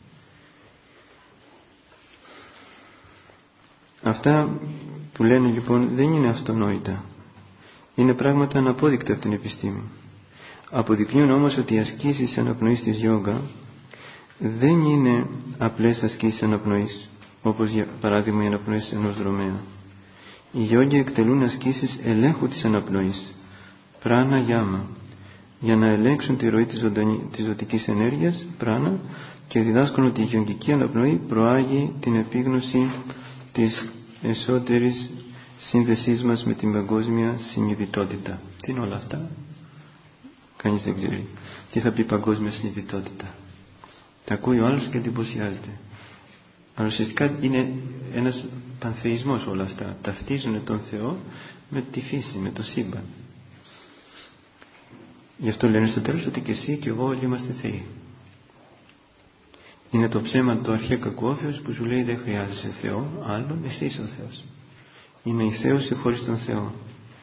Αυτά που λένε λοιπόν δεν είναι αυτονόητα. Είναι πράγματα αναπόδεικτα από την επιστήμη. Αποδεικνύουν όμως ότι οι ασκήσεις αναπνοής της γιόγκα δεν είναι απλές ασκήσεις αναπνοής, όπως για παράδειγμα οι αναπνοές ενός δρομέα. Οι γιόγκοι εκτελούν ασκήσεις ελέγχου της αναπνοής, πράνα γιάμα, για να ελέγξουν τη ροή της, ζωντανή, της ζωτικής ενέργειας, πράνα, και διδάσκουν ότι η γιογγική αναπνοή προάγει την επίγνωση της εσωτερικής σύνδεσής μας με την παγκόσμια συνειδητότητα. Τι είναι όλα αυτά? Κανείς δεν ξέρει. Τι θα πει παγκόσμια συνειδητότητα? Τα ακούει ο άλλος και εντυπωσιάζεται. Αλλά ουσιαστικά είναι ένας πανθεϊσμός όλα αυτά. Ταυτίζουν τον Θεό με τη φύση, με το σύμπαν. Γι' αυτό λένε στο τέλος ότι και εσύ και εγώ όλοι είμαστε θεοί. Είναι το ψέμα το αρχαίο κακόφιος που σου λέει δεν χρειάζεσαι Θεό, άλλον, εσύ είσαι ο Θεός. Είναι η θέωση χωρίς τον Θεό.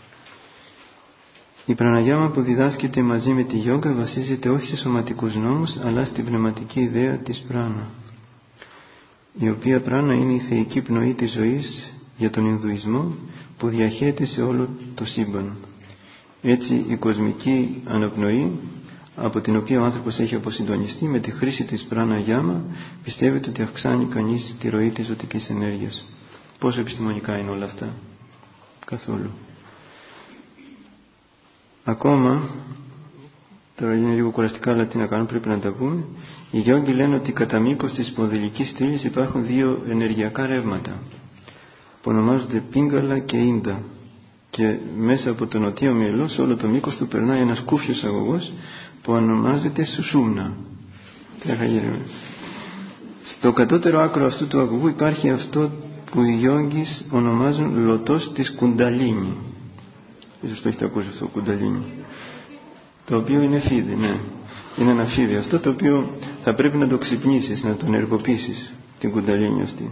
Η πραναγιάμα που διδάσκεται μαζί με τη γιόγκα βασίζεται όχι σε σωματικούς νόμους, αλλά στην πνευματική ιδέα της πράνα, η οποία πράνα είναι η θεϊκή πνοή της ζωής για τον Ινδουισμό που διαχέεται σε όλο το σύμπαν. Έτσι η κοσμική αναπνοή, από την οποία ο άνθρωπος έχει αποσυντονιστεί με τη χρήση της πραναγιάμα, πιστεύεται ότι αυξάνει κανείς τη ροή της ζωτικής ενέργειας. Πόσο επιστημονικά είναι όλα αυτά? Καθόλου. Ακόμα, τώρα είναι λίγο κουραστικά, αλλά τι να κάνουμε, πρέπει να τα πούμε. Οι γιόγκοι λένε ότι κατά μήκος της σπονδυλικής στήλης υπάρχουν δύο ενεργειακά ρεύματα που ονομάζονται Πίγκαλα και Ίντα, και μέσα από το νοτίο μυελό σε όλο το μήκος του περνάει ένας κούφιος αγωγός που ονομάζεται Σουσούμνα. Στο κατώτερο άκρο αυτού του αγωγού υπάρχει αυτό που οι γιόγκις ονομάζουν λωτός της Κουνταλίνη. Ίσως το έχετε ακούσει αυτό, Κουνταλίνη, το οποίο είναι φίδι, ναι. Είναι ένα φίδι αυτό το οποίο θα πρέπει να το ξυπνήσεις, να το ενεργοποιήσεις, την Κουνταλίνη αυτή.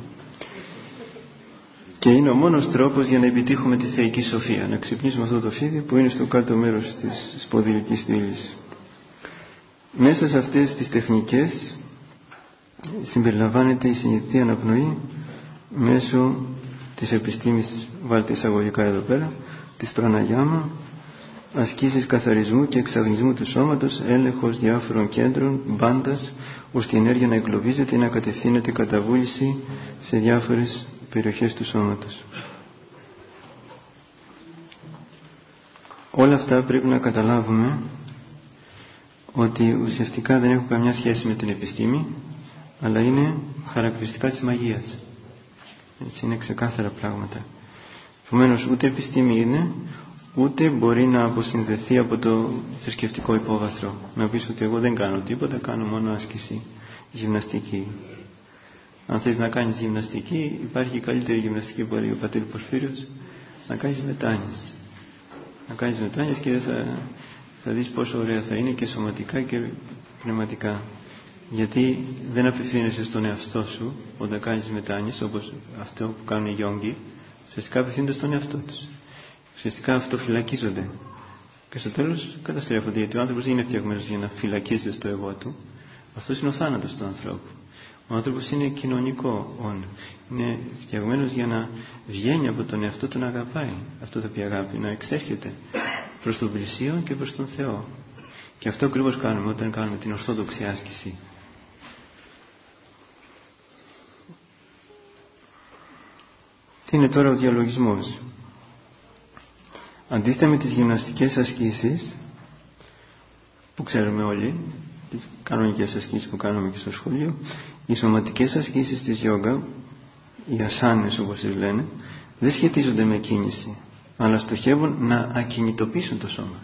Και είναι ο μόνος τρόπος για να επιτύχουμε τη θεϊκή σοφία, να ξυπνήσουμε αυτό το φίδι που είναι στο κάτω μέρος της σπονδυλικής στήλης. Μέσα σε αυτές τις τεχνικές συμπεριλαμβάνεται η συνειδητή αναπνοή μέσω της επιστήμης, βάλτε εισαγωγικά εδώ πέρα, της πραναγιάμα, ασκήσεις καθαρισμού και εξαγνισμού του σώματος, έλεγχος διάφορων κέντρων, μπάντας, ώστε η ενέργεια να εγκλωβίζεται ή να κατευθύνεται κατά βούληση σε διάφορες περιοχές του σώματος. Όλα αυτά πρέπει να καταλάβουμε ότι ουσιαστικά δεν έχουν καμιά σχέση με την επιστήμη, αλλά είναι χαρακτηριστικά της μαγείας. Έτσι, είναι ξεκάθαρα πράγματα. Επομένως, ούτε επιστήμη είναι, ούτε μπορεί να αποσυνδεθεί από το θρησκευτικό υπόβαθρο. Να πεις ότι εγώ δεν κάνω τίποτα, κάνω μόνο άσκηση, γυμναστική. Αν θες να κάνεις γυμναστική, υπάρχει η καλύτερη γυμναστική που έλεγε ο πατήρ Πορφύριος, να κάνεις μετάνοιες. Να κάνεις μετάνοιες και θα, θα δεις πόσο ωραία θα είναι και σωματικά και πνευματικά. Γιατί δεν απευθύνεσαι στον εαυτό σου όταν κάνεις μετάνοιες, όπως αυτό που κάνουν οι γιόγκοι. Ουσιαστικά απευθύνονται στον εαυτό τους. Ουσιαστικά αυτοφυλακίζονται. Και στο τέλος καταστρέφονται, γιατί ο άνθρωπος δεν είναι φτιαγμένος για να φυλακίζεται στο εγώ του. Αυτός είναι ο θάνατος του ανθρώπου. Ο άνθρωπος είναι κοινωνικό όν. Είναι φτιαγμένος για να βγαίνει από τον εαυτό του, να αγαπάει. Αυτό θα πει αγάπη, να εξέρχεται προς τον πλησίον και προς τον Θεό. Και αυτό ακριβώς κάνουμε όταν κάνουμε την ορθόδοξη άσκηση. Τι είναι τώρα ο διαλογισμός? Αντίθετα με τις γυμναστικές ασκήσεις που ξέρουμε όλοι, τις κανονικές ασκήσεις που κάνουμε και στο σχολείο, οι σωματικές ασκήσεις της γιόγκα, οι ασάνες όπως τις λένε, δεν σχετίζονται με κίνηση, αλλά στοχεύουν να ακινητοποιήσουν το σώμα.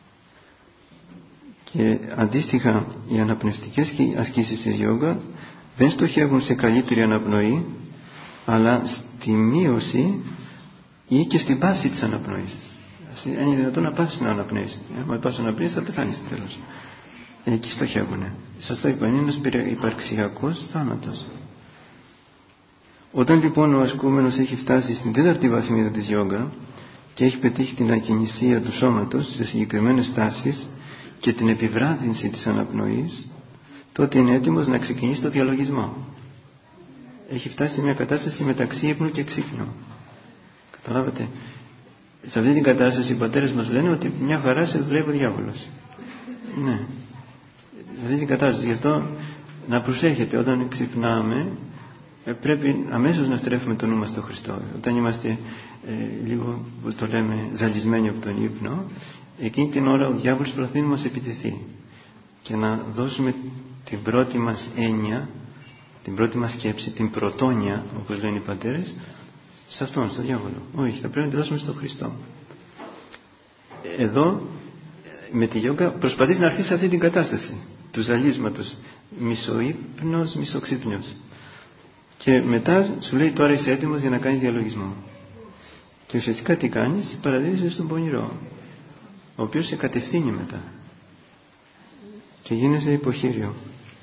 Και αντίστοιχα οι αναπνευστικές ασκήσεις της γιόγκα δεν στοχεύουν σε καλύτερη αναπνοή, αλλά στη μείωση ή και στην πάυση της αναπνοής. Είναι δυνατόν να πάψεις να αναπνέεις. Αν πάψεις να αναπνέεις θα πεθάνεις στο τέλος. Εκεί στοχεύουνε. Σας το είπα, είναι ένας υπαρξιακός θάνατος. Όταν λοιπόν ο ασκούμενος έχει φτάσει στην τέταρτη βαθμίδα της γιόγκα και έχει πετύχει την ακινησία του σώματος σε συγκεκριμένες τάσεις και την επιβράδυνση της αναπνοής, τότε είναι έτοιμος να ξεκινήσει το διαλογισμό. Έχει φτάσει σε μια κατάσταση μεταξύ ύπνου και ξύπνου. Καταλάβατε? Σε αυτή την κατάσταση οι πατέρες μας λένε ότι μια χαρά σε δουλεύει ο διάβολος. Ναι. Σε αυτή την κατάσταση, γι' αυτό να προσέχετε όταν ξυπνάμε, πρέπει αμέσως να στρέφουμε το νου μας στο Χριστό. Όταν είμαστε ε, λίγο, που το λέμε, ζαλισμένοι από τον ύπνο, εκείνη την ώρα ο διάβολος προσπαθεί να μας επιτεθεί και να δώσουμε την πρώτη μας έννοια, την πρώτη μας σκέψη, την πρωτόνια, όπως λένε οι πατέρες, σε αυτόν, στον διάβολο. Όχι, θα πρέπει να τη δώσουμε στον Χριστό. Εδώ, με τη γιόγκα, προσπαθείς να έρθεις σε αυτή την κατάσταση του ζαλίσματος. Μισούπνος, μισοξύπνιος. Και μετά σου λέει τώρα είσαι έτοιμος για να κάνεις διαλογισμό. Και ουσιαστικά τι κάνεις? Παραδίδεσαι στον πονηρό, ο οποίος σε κατευθύνει μετά. Και γίνεσαι υποχείριο.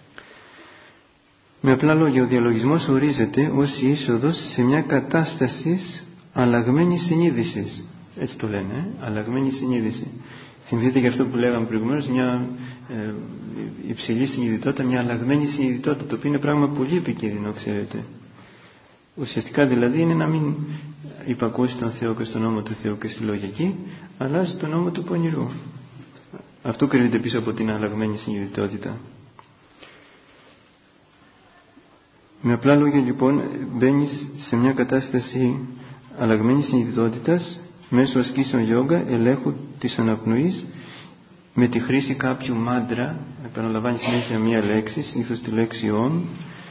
Με απλά λόγια, ο διαλογισμός ορίζεται ως η είσοδος σε μια κατάσταση αλλαγμένης συνείδησης. Έτσι το λένε, ε? αλλαγμένη συνείδηση. Θυμηθείτε για αυτό που λέγαμε προηγουμένως, μια ε, υψηλή συνειδητότητα, μια αλλαγμένη συνειδητότητα, το οποίο είναι πράγμα πολύ επικίνδυνο, ξέρετε. Ουσιαστικά δηλαδή είναι να μην υπακούσει τον Θεό και στον νόμο του Θεού και στη λογική, αλλά στον νόμο του πονηρού. Αυτό κρύβεται πίσω από την αλλαγμένη συνειδητότητα. Με απλά λόγια λοιπόν μπαίνεις σε μια κατάσταση αλλαγμένης συνειδητότητας μέσω ασκήσεων γιόγκα, ελέγχου της αναπνοής, με τη χρήση κάποιου μάντρα, επαναλαμβάνει συνέχεια μία λέξη, συνήθως τη λέξη «ον»,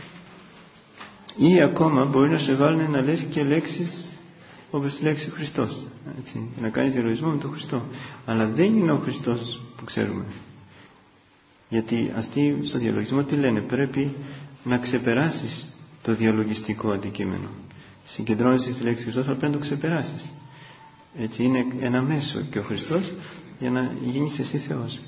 ή ακόμα μπορεί να σε βάλουν να λες και λέξεις όπως τη λέξη Χριστός, έτσι, να κάνεις διαλογισμό με τον Χριστό. Αλλά δεν είναι ο Χριστός που ξέρουμε. Γιατί αυτοί στο διαλογισμό τι λένε? Πρέπει να ξεπεράσεις το διαλογιστικό αντικείμενο. Συγκεντρώνεσαι στη λέξη Χριστός, αλλά πρέπει να το ξεπεράσεις. Έτσι, είναι ένα μέσο και ο Χριστός για να γίνεις εσύ Θεός.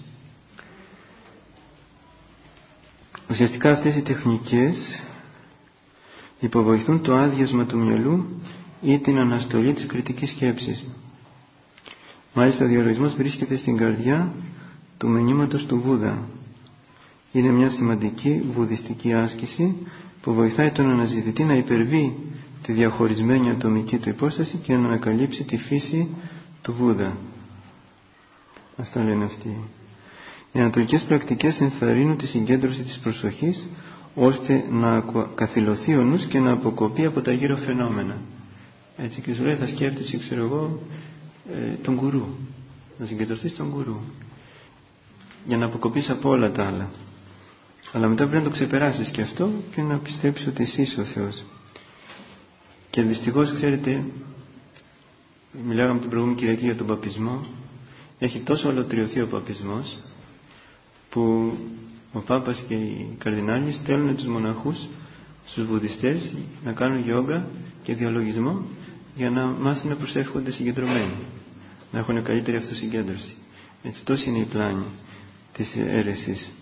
Ουσιαστικά αυτές οι τεχνικές υποβοηθούν το άδειασμα του μυαλού ή την αναστολή της κριτικής σκέψης. Μάλιστα ο διαλογισμός βρίσκεται στην καρδιά του μενήματος του Βούδα. Είναι μια σημαντική βουδιστική άσκηση που βοηθάει τον αναζητητή να υπερβεί τη διαχωρισμένη ατομική του υπόσταση και να ανακαλύψει τη φύση του Βούδα. Αυτά λένε αυτοί. Οι ανατολικές πρακτικές ενθαρρύνουν τη συγκέντρωση της προσοχής ώστε να καθυλωθεί ο νους και να αποκοπεί από τα γύρω φαινόμενα. Έτσι, και σου λέει θα σκέφτεσαι, ξέρω εγώ, ε, τον γκουρού. Να συγκεντρωθείς στον γκουρού. Για να αποκοπείς από όλα τα άλλα. Αλλά μετά πρέπει να το ξεπεράσεις και αυτό και να πιστέψεις ότι εσύ είσαι ο Θεός. Και δυστυχώς, ξέρετε, μιλάγαμε την προηγούμενη Κυριακή για τον παπισμό. Έχει τόσο ολοκληρωθεί ο παπισμός που ο Πάπας και οι καρδινάλοι στέλνουν τους μοναχούς στους βουδιστές να κάνουν γιόγκα και διαλογισμό για να μάθουν να προσεύχονται συγκεντρωμένοι, να έχουν καλύτερη αυτοσυγκέντρωση. Έτσι, τόσο είναι η πλάνη της αίρεσης.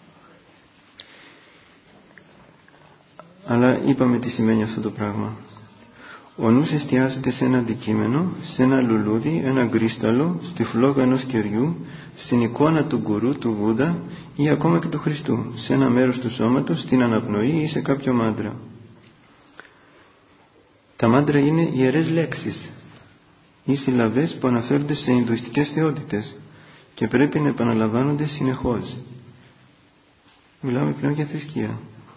Αλλά είπαμε τι σημαίνει αυτό το πράγμα. Ο νους εστιάζεται σε ένα αντικείμενο, σε ένα λουλούδι, ένα γκρίσταλο, στη φλόγα ενός κεριού, στην εικόνα του γκουρού, του Βούδα ή ακόμα και του Χριστού, σε ένα μέρος του σώματος, στην αναπνοή ή σε κάποιο μάντρα. Τα μάντρα είναι ιερές λέξεις ή συλλαβές που αναφέρονται σε ινδουιστικές θεότητες και πρέπει να επαναλαμβάνονται συνεχώς. Μιλάμε πλέον για θρησκεία.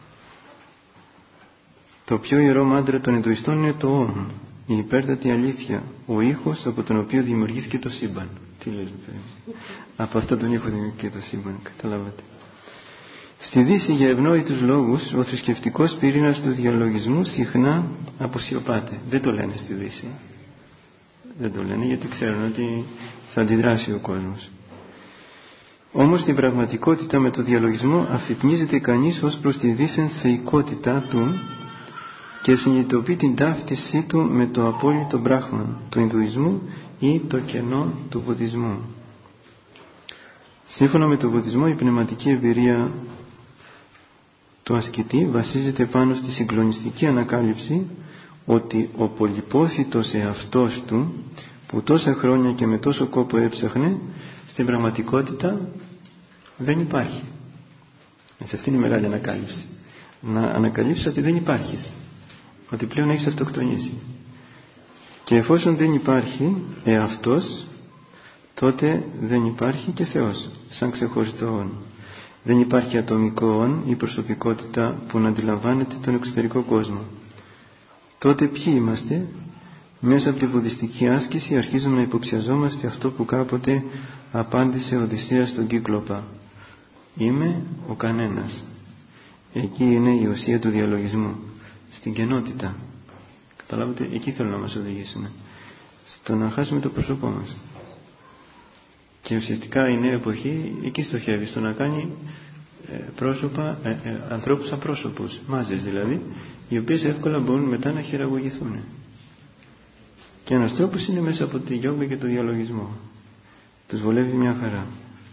Το πιο ιερό μάντρα των Ινδουιστών είναι το Όμ, η υπέρτατη αλήθεια, ο ήχος από τον οποίο δημιουργήθηκε το σύμπαν. Τι λέει, από αυτό τον ήχο δημιουργήθηκε το σύμπαν, καταλάβατε. Στη Δύση, για ευνόητους λόγους, ο θρησκευτικός πυρήνας του διαλογισμού συχνά αποσιωπάται. Δεν το λένε στη Δύση. Δεν το λένε γιατί ξέρουν ότι θα αντιδράσει ο κόσμος. Όμως στην πραγματικότητα με το διαλογισμό αφυπνίζεται κανείς ως προς τη δίθεν θεϊκότητά του και συνειδητοποιεί την ταύτισή του με το απόλυτο Μπράχμαν του Ινδουισμού ή το κενό του Βουδισμού. Σύμφωνα με τον Βουδισμό, η πνευματική εμπειρία του ασκητή βασίζεται πάνω στη συγκλονιστική ανακάλυψη ότι ο πολυπόθητος εαυτός του, που τόσα χρόνια και με τόσο κόπο έψαχνε, στην πραγματικότητα δεν υπάρχει. Έτσι, αυτή είναι η μεγάλη ανακάλυψη. Να ανακαλύψεις ότι δεν υπάρχεις, ότι πλέον έχεις αυτοκτονήσει. Και εφόσον δεν υπάρχει εαυτός, τότε δεν υπάρχει και Θεός σαν ξεχωριστό όν. Δεν υπάρχει ατομικό όν ή προσωπικότητα που να αντιλαμβάνεται τον εξωτερικό κόσμο. Τότε ποιοι είμαστε? Μέσα από τη βουδιστική άσκηση αρχίζουμε να υποψιαζόμαστε αυτό που κάποτε απάντησε ο Οδυσσέας στον Κύκλοπα. Είμαι ο κανένας. Εκεί είναι η ουσία του διαλογισμού. Στην κενότητα. Καταλάβετε, εκεί θέλουν να μας οδηγήσουν. Στο να χάσουμε το πρόσωπό μας. Και ουσιαστικά η νέα εποχή εκεί στοχεύει, στο να κάνει ε, πρόσωπα, ε, ε, ανθρώπους απρόσωπους, μάζες δηλαδή, οι οποίες εύκολα μπορούν μετά να χειραγωγηθούν. Και ένας τρόπος είναι μέσα από τη γιόγκα και το διαλογισμό. Τους βολεύει μια χαρά.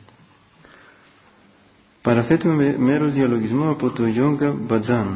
Παραθέτουμε μέρος διαλογισμού από το Yoga Bhajan.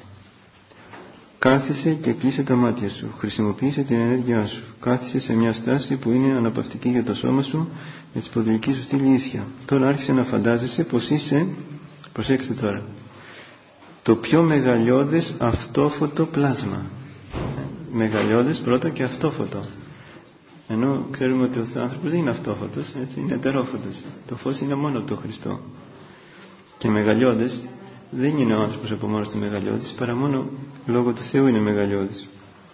Κάθισε και κλείσε τα μάτια σου. Χρησιμοποίησε την ενέργειά σου. Κάθισε σε μια στάση που είναι αναπαυτική για το σώμα σου με τη σπονδυλική σου στήλη ίσια. Τώρα άρχισε να φαντάζεσαι πως είσαι, προσέξτε τώρα, το πιο μεγαλειώδες αυτόφωτο πλάσμα. Μεγαλειώδες πρώτα και αυτόφωτο. Ενώ ξέρουμε ότι ο άνθρωπος δεν είναι αυτόφωτος, έτσι, είναι ετερόφωτος. Το φως είναι μόνο από τον Χριστό. Και μεγαλειώδες δεν είναι ο άνθρωπος από μόνος του μεγαλειώδης, παρά μόνο λόγω του Θεού είναι μεγαλειώδης.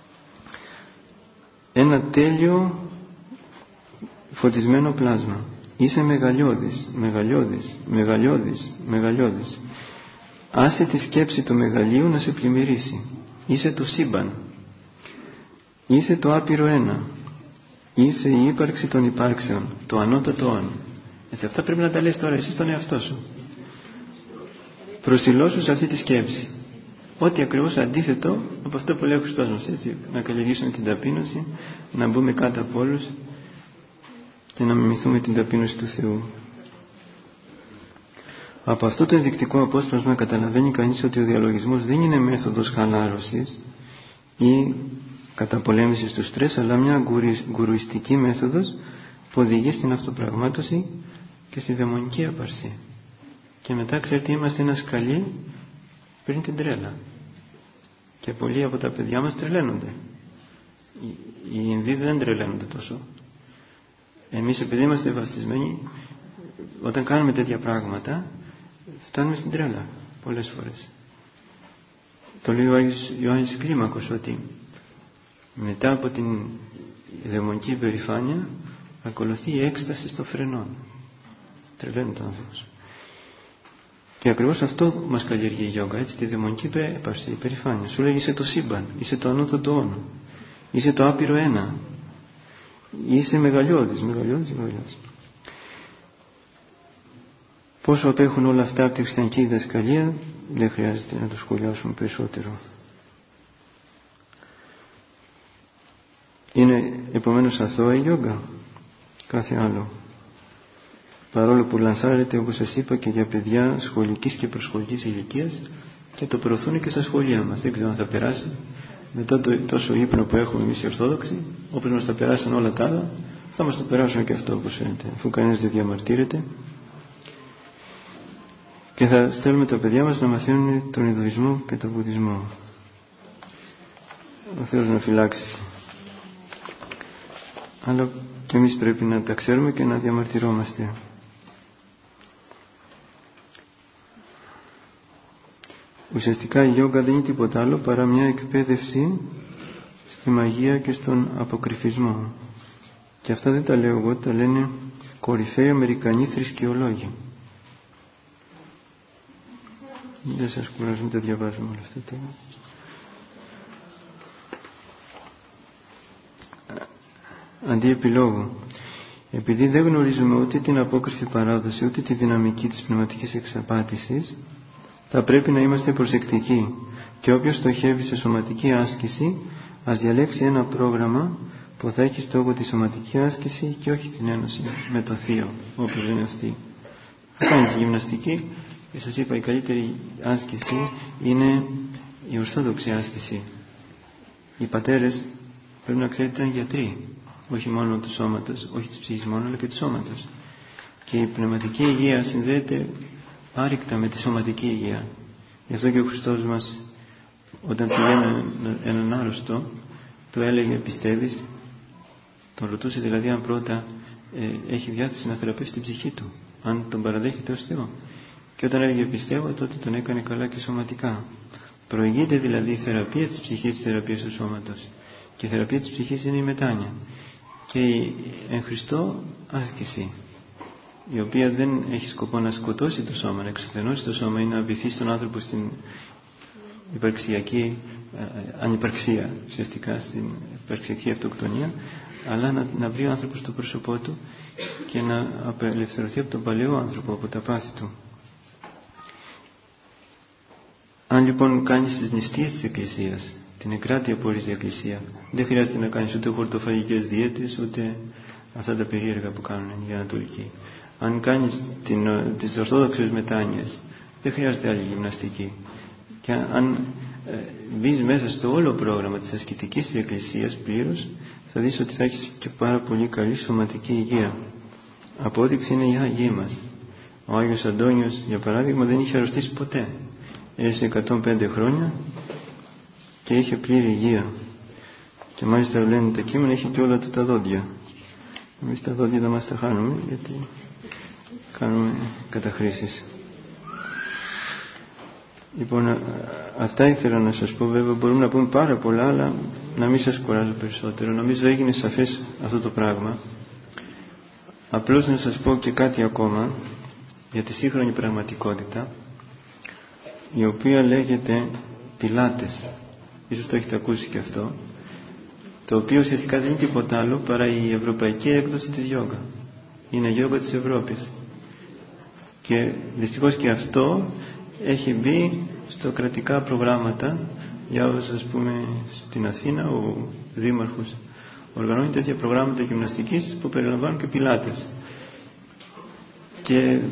Ένα τέλειο φωτισμένο πλάσμα. Είσαι μεγαλειώδης, μεγαλειώδης, μεγαλειώδης, μεγαλειώδης. Άσε τη σκέψη του μεγαλείου να σε πλημμυρίσει. Είσαι το σύμπαν. Είσαι το άπειρο ένα. Είσαι η ύπαρξη των υπάρξεων, το ανώτατο όν. Έτσι, αυτά πρέπει να τα λες τώρα εσύ στον εαυτό σου. Προσιλώσου σε αυτή τη σκέψη. Ό,τι ακριβώς αντίθετο από αυτό που λέει ο Χριστός μας, έτσι, να καλλιεργήσουμε την ταπείνωση, να μπούμε κάτω από όλους και να μιμηθούμε την ταπείνωση του Θεού. Από αυτό το ενδεικτικό απόσπασμα καταλαβαίνει κανείς ότι ο διαλογισμός δεν είναι μέθοδος χαλάρωσης ή καταπολέμησης του στρες, αλλά μια γκουρουιστική μέθοδος που οδηγεί στην αυτοπραγμάτωση και στη δαιμονική απαρσή. Και μετά, ξέρετε, είμαστε ένα σκαλί πριν την τρέλα. Και πολλοί από τα παιδιά μας τρελαίνονται. Οι, οι Ινδοί δεν τρελαίνονται τόσο. Εμείς, επειδή είμαστε βαστισμένοι, όταν κάνουμε τέτοια πράγματα φτάνουμε στην τρέλα πολλές φορές. Το λέει ο Άγιος Ιωάννης Κλίμακος ότι μετά από την δαιμονική υπερηφάνεια ακολουθεί η έκσταση στο φρενόν. Τρελαίνει το άνθρωπος. Και ακριβώς αυτό μας καλλιεργεί η γιόγκα, έτσι, τη δαιμονική έπαρση, η υπερηφάνεια. Σου λέει είσαι το σύμπαν, είσαι το ανώτατο όνο, είσαι το άπειρο ένα, είσαι μεγαλειώδης, μεγαλειώδης, μεγαλειώδης. Πόσο απέχουν όλα αυτά από τη χριστιανική διδασκαλία δεν χρειάζεται να το σχολιάσουμε περισσότερο. Είναι επομένως αθώα η γιόγκα, κάθε άλλο. Παρόλο που λανσάρεται, όπως σας είπα, και για παιδιά σχολικής και προσχολικής ηλικίας και το προωθούν και στα σχολεία μας. Δεν ξέρω αν θα περάσει. Μετά το τόσο ύπνο που έχουμε εμείς οι Ορθόδοξοι, όπως μας τα περάσαν όλα τα άλλα, θα μας το περάσουν και αυτό, όπως φαίνεται, αφού κανείς δεν διαμαρτύρεται. Και θα στέλνουμε τα παιδιά μας να μαθαίνουν τον Ινδουισμό και τον Βουδισμό. Ο Θεός να φυλάξει. Αλλά και εμείς πρέπει να τα ξέρουμε και να διαμαρτυρόμαστε. Ουσιαστικά η γιόγκα δεν είναι τίποτα άλλο παρά μια εκπαίδευση στη μαγεία και στον αποκρυφισμό. Και αυτά δεν τα λέω εγώ, τα λένε κορυφαίοι Αμερικανοί θρησκεολόγοι. Δεν σας κουράζω, τα διαβάζουμε όλα αυτά τώρα. Αντί επιλόγου. Επειδή δεν γνωρίζουμε ούτε την απόκριφη παράδοση ούτε τη δυναμική της πνευματικής εξαπάτησης, θα πρέπει να είμαστε προσεκτικοί και όποιος στοχεύει σε σωματική άσκηση ας διαλέξει ένα πρόγραμμα που θα έχει στόχο τη σωματική άσκηση και όχι την ένωση με το Θείο, όπως είναι αυτή. Θα κάνεις γυμναστική και σας είπα η καλύτερη άσκηση είναι η ορθόδοξη άσκηση. Οι πατέρες πρέπει να ξέρετε ήταν γιατροί, όχι μόνο του σώματος, όχι της ψυχής μόνο, αλλά και του σώματος. Και η πνευματική υγεία συνδέεται άρρηκτα με τη σωματική υγεία. Γι' αυτό και ο Χριστός μας, όταν πήγαινε έναν άρρωστο, του έλεγε πιστεύεις, τον ρωτούσε δηλαδή αν πρώτα ε, έχει διάθεση να θεραπεύσει την ψυχή του, αν τον παραδέχεται ως Θεό. Και όταν έλεγε πιστεύω, τότε τον έκανε καλά και σωματικά. Προηγείται δηλαδή η θεραπεία της ψυχής της θεραπείας του σώματος. Και η θεραπεία της ψυχής είναι η μετάνοια. Και η εν Χριστώ άσκηση, η οποία δεν έχει σκοπό να σκοτώσει το σώμα, να εξουθενώσει το σώμα ή να βυθίσει τον άνθρωπο στην υπαρξιακή ε, ανυπαρξία, ουσιαστικά στην υπαρξιακή αυτοκτονία, αλλά να, να βρει ο άνθρωπος το πρόσωπό του και να απελευθερωθεί από τον παλαιό άνθρωπο, από τα πάθη του. Αν λοιπόν κάνεις τις νηστείες της Εκκλησίας, την εκράτεια πορεία Εκκλησία, δεν χρειάζεται να κάνεις ούτε χορτοφαγικές δίαιτες, ούτε αυτά τα περίεργα που κάνουν οι Ανατολικοί. Αν κάνεις την, τις ορθόδοξες μετάνοιες, δεν χρειάζεται άλλη γυμναστική. Και αν ε, μπεις μέσα στο όλο πρόγραμμα της ασκητικής της Εκκλησίας πλήρως, θα δεις ότι θα έχεις και πάρα πολύ καλή σωματική υγεία. Απόδειξη είναι οι Άγιοι μας. Ο Άγιος Αντώνιος, για παράδειγμα, δεν είχε αρρωστήσει ποτέ. Έζησε εκατόν πέντε χρόνια και είχε πλήρη υγεία. Και μάλιστα λένε τα κείμενα, είχε και όλα του τα δόντια. Εμείς τα δόντια δεν μας τα χάνουμε, γιατί κάνουμε καταχρήσεις. Λοιπόν, αυτά ήθελα να σας πω. Βέβαια μπορούμε να πούμε πάρα πολλά, αλλά να μην σας κουράζω περισσότερο. Νομίζω έγινε σαφές αυτό το πράγμα. Απλώς να σας πω και κάτι ακόμα για τη σύγχρονη πραγματικότητα, η οποία λέγεται πιλάτες. Ίσως το έχετε ακούσει και αυτό, το οποίο ουσιαστικά δεν είναι τίποτα άλλο παρά η ευρωπαϊκή έκδοση της γιόγκα. Είναι η γιόγκα της Ευρώπης. Και δυστυχώς και αυτό έχει μπει στο κρατικά προγράμματα. Για όσους, ας πούμε, στην Αθήνα ο δήμαρχος οργανώνει τέτοια προγράμματα γυμναστικής που περιλαμβάνουν και πιλάτες. Και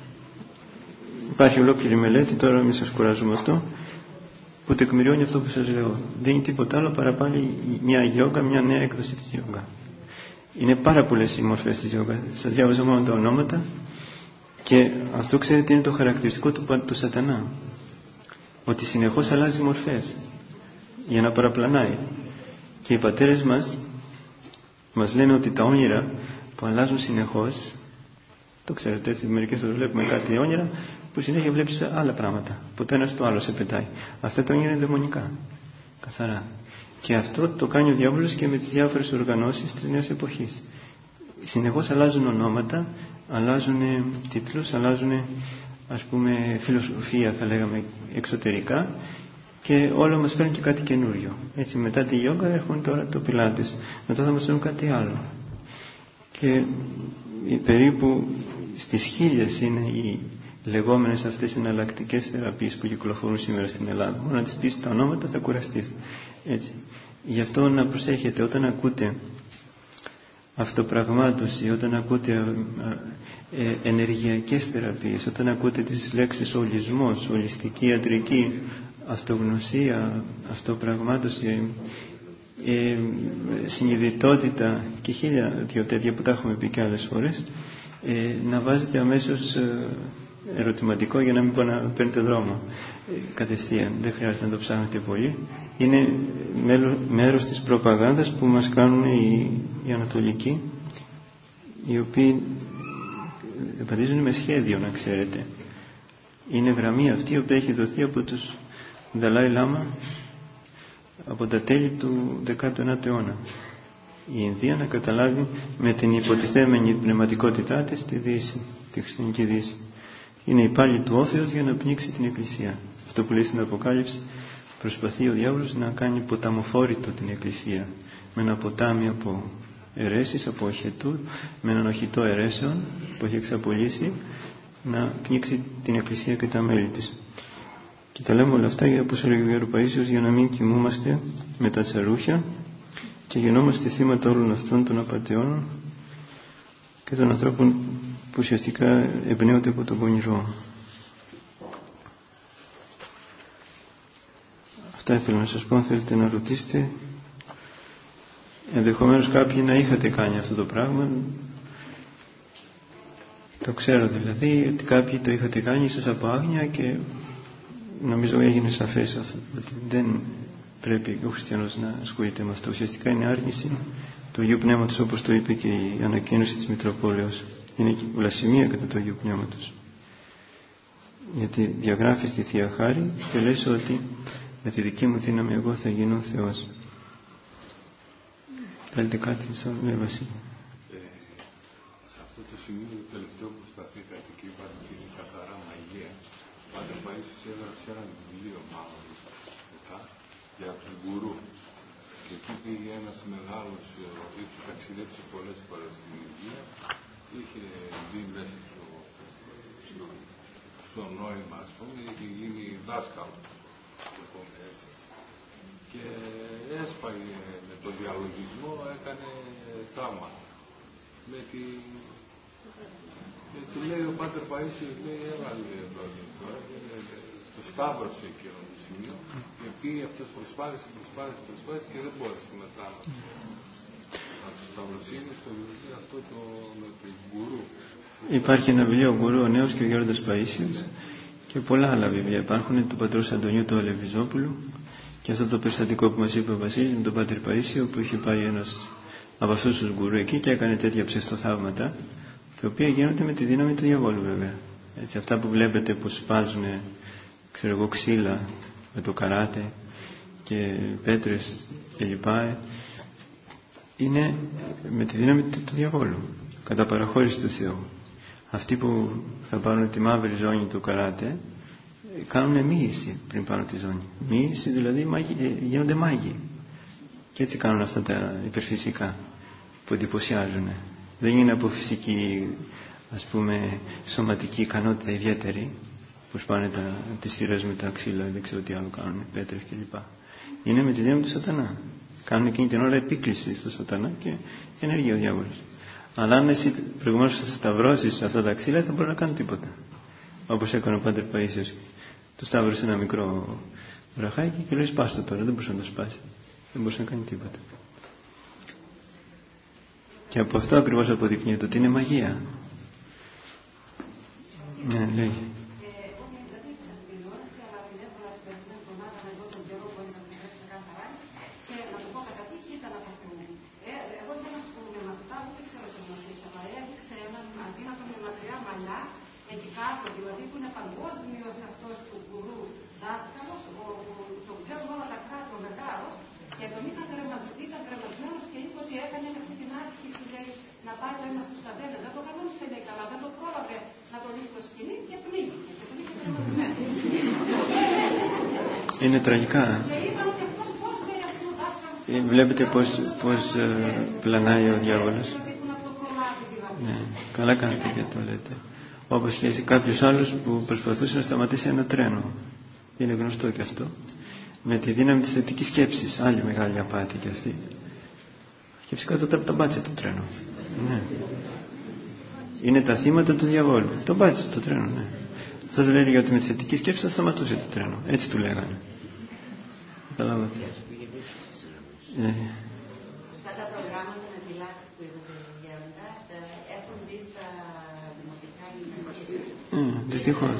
υπάρχει ολόκληρη μελέτη, τώρα μην σας κουράζω με αυτό, που τεκμηριώνει αυτό που σας λέω. Δεν είναι τίποτα άλλο παρά πάλι μια γιόγκα, μια νέα έκδοση της γιόγκα. Είναι πάρα πολλές οι μορφές της γιόγκα. Σας διάβαζα μόνο τα ονόματα. Και αυτό, ξέρετε, είναι το χαρακτηριστικό του, του σατανά. Ότι συνεχώς αλλάζει μορφές για να παραπλανάει. Και οι πατέρες μας μας λένε ότι τα όνειρα που αλλάζουν συνεχώς, το ξέρετε έτσι, μερικές φορές βλέπουμε κάτι όνειρα που συνέχεια βλέπεις άλλα πράγματα. Που το ένα στο άλλο σε πετάει. Αυτά τα όνειρα είναι δαιμονικά. Καθαρά. Και αυτό το κάνει ο διάβολος και με τις διάφορες οργανώσεις της νέας εποχής. Συνεχώς αλλάζουν ονόματα, αλλάζουν τίτλους, αλλάζουν, ας πούμε, φιλοσοφία, θα λέγαμε, εξωτερικά, και όλα μας φέρνουν και κάτι καινούριο. Έτσι, μετά τη γιόγκα έρχονται τώρα το πιλάτες, μετά θα μας φέρουν κάτι άλλο. Και περίπου στις χίλιες είναι οι λεγόμενες αυτές εναλλακτικές θεραπείες που κυκλοφορούν σήμερα στην Ελλάδα. Μόνο να τις πεις τα ονόματα θα κουραστείς. Έτσι. Γι' αυτό να προσέχετε όταν ακούτε αυτοπραγμάτωση, όταν ακούτε ε, ε, ενεργειακές θεραπείες, όταν ακούτε τις λέξεις ολισμός, ολιστική ιατρική, αυτογνωσία, αυτοπραγμάτωση, ε, συνειδητότητα και χίλια δυο τέτοια που τα έχουμε πει και άλλες φορές, ε, να βάζετε αμέσως ε, ερωτηματικό για να μην πω να παίρνετε δρόμο ε, κατευθείαν, δεν χρειάζεται να το ψάχνετε πολύ. Είναι μέρος της προπαγάνδας που μας κάνουν οι, οι Ανατολικοί, οι οποίοι επαντήσουν με σχέδιο, να ξέρετε. Είναι γραμμή αυτή η οποία έχει δοθεί από τους Δαλάι Λάμα από τα τέλη του δέκατου ένατου αιώνα. Η Ινδία να καταλάβει με την υποτιθέμενη πνευματικότητά της τη Δύση, τη χριστιανική Δύση. Είναι η πάλη του όφεως για να πνίξει την Εκκλησία. Αυτό που λέει στην Αποκάλυψη, προσπαθεί ο διάβολος να κάνει ποταμοφόρητο την Εκκλησία, με ένα ποτάμι από αιρέσεις, από οχετού, με έναν οχητό αιρέσεων που έχει εξαπολύσει, να πνίξει την Εκκλησία και τα μέλη της. Και τα λέμε όλα αυτά, όπως έλεγε ο Γέρος Παΐσιος, για να μην κοιμούμαστε με τα τσαρούχια και γινόμαστε θύματα όλων αυτών των απατεών και των ανθρώπων που ουσιαστικά εμπνέονται από τον πονηρό. Αυτά ήθελα να σας πω. Αν θέλετε να ρωτήσετε, ενδεχομένως κάποιοι να είχατε κάνει αυτό το πράγμα, το ξέρω δηλαδή, ότι κάποιοι το είχατε κάνει ίσως από άγνοια, και νομίζω έγινε σαφές αυτό, ότι δεν πρέπει ο χριστιανός να ασχολείται με αυτό. Ουσιαστικά είναι άρνηση του Αγίου Πνεύματος, όπως το είπε και η ανακοίνωση της Μητροπόλεως. Είναι βλασιμία κατά του Αγίου Πνεύματος. Γιατί διαγράφει στη Θεία Χάρη και λες ότι με τη δική μου δύναμη εγώ θα γίνω Θεός. Θέλετε κάτι, σαν ναι, Βασίλη. Ε, σε αυτό το σημείο το τελευταίο που σταθήκατε και είπατε ότι είναι καθαρά μαγεία, πάτε πάει σε ένα βιβλίο μάλλον μετά για τον γκουρού. Και εκεί πήγε ένας μεγάλος, είχε ταξιδέψει πολλές φορές στην Ινδία, είχε δει μέσα στο, στο, στο νόημα, ας πούμε, είχε γίνει δάσκαλο. Έτσι. Και έσπαγε με τον διαλογισμό, έκανε θαύματα. Με τη... Και του λέει ο Πάτερ Παΐσιος, λέει, έβαλε εδώ, το σταύρωσε εκείνο το σημείο και πήγε αυτός προσπάθησε, προσπάθησε, προσπάθησε και δεν μπόρεσε μετά να το σταυροσύνει στο βιβλίο αυτό το, με το γκουρού. Υπάρχει ένα βιβλίο γκουρού, ο Νέος και ο Γέροντας Παΐσιος, και πολλά άλλα βιβλία υπάρχουν, του πατρός Αντωνίου του Αλεβιζόπουλου, και αυτό το περιστατικό που μας είπε ο Βασίλης με τον Πάτερ Παΐσιο, που είχε πάει ένας από αυτούς τους γκουρού εκεί και έκανε τέτοια ψευτοθαύματα, τα οποία γίνονται με τη δύναμη του διαβόλου βέβαια. Έτσι, αυτά που βλέπετε που σπάζουν ξέρω εγώ, ξύλα με το καράτε και πέτρες κλπ. Είναι με τη δύναμη του διαβόλου, κατά παραχώρηση του Θεού. Αυτοί που θα πάρουν τη μαύρη ζώνη του καράτε κάνουν μοίηση πριν πάρουν τη ζώνη. Μοίηση δηλαδή γίνονται μάγοι. Και έτσι κάνουν αυτά τα υπερφυσικά που εντυπωσιάζουν. Δεν είναι από φυσική, ας πούμε, σωματική ικανότητα ιδιαίτερη, που σπάνε τα, τις σειρές με τα ξύλα, δεν ξέρω τι άλλο κάνουν, πέτρες κλπ. Είναι με τη δύναμη του σατανά. Κάνουν εκείνη την ώρα επίκληση στο σατανά και ενεργεί ο διάβολος. Αλλά αν εσύ προηγουμένως θα σταυρώσεις αυτά τα ξύλα, δεν μπορεί να κάνουν τίποτα. Όπως έκανε ο Πάτερ Παΐσιος. Του σταύρωσε ένα μικρό βραχάκι και λέει σπάστο τώρα, δεν μπορούσε να το σπάσει. Δεν μπορούσε να κάνει τίποτα. Και από αυτό ακριβώς αποδεικνύεται ότι είναι μαγεία. Ναι, λέει. Είναι τραγικά. Βλέπετε πως, πως ε, πλανάει ο διάβολος. Ναι, καλά κάνετε και το λέτε. Όπως λέει κάποιος άλλος που προσπαθούσε να σταματήσει ένα τρένο. Είναι γνωστό και αυτό. Με τη δύναμη της θετικής σκέψης. Άλλη μεγάλη απάτη και αυτή. Και φυσικά τότε τον πάτησε το τρένο. Ναι. Είναι τα θύματα του διαβόλου. Τον πάτησε το τρένο, ναι. Αυτό δεν λέει ότι με τη θετική σκέψη θα σταματούσε το τρένο. Έτσι του λέγανε. Καταλάβατε. Ε. Αυτά τα προγράμματα με φυλάξεις που είδατε γέροντα έχουν μπει στα δημοτικά γυμναστήρια. Ε, δυστυχώς.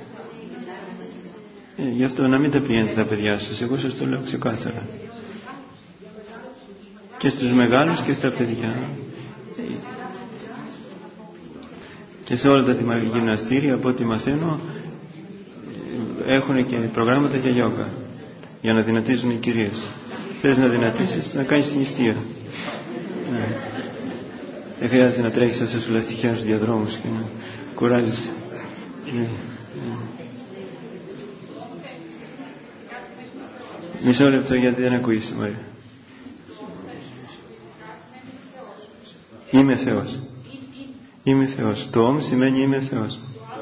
Ε, γι' αυτό να μην τα πηγαίνετε τα παιδιά σας. Εγώ σας το λέω ξεκάθαρα. Και στους μεγάλους και στα παιδιά. Και σε όλα τα γυμναστήρια, από ό,τι μαθαίνω, έχουν και προγράμματα για γιόγκα. Για να δυνατίζουν οι κυρίες. Θες να δυνατήσεις, να κάνεις την νηστεία. Ναι. Δεν χρειάζεται να τρέχεις σαν σουλαστιχιά στους διαδρόμους και να κουράζεσαι. Ναι. Ναι. Μισό λεπτό γιατί δεν ακούγεσαι, Μαρία. Είμαι Θεός. Είμαι Θεός. Το όμ σημαίνει είμαι Θεός.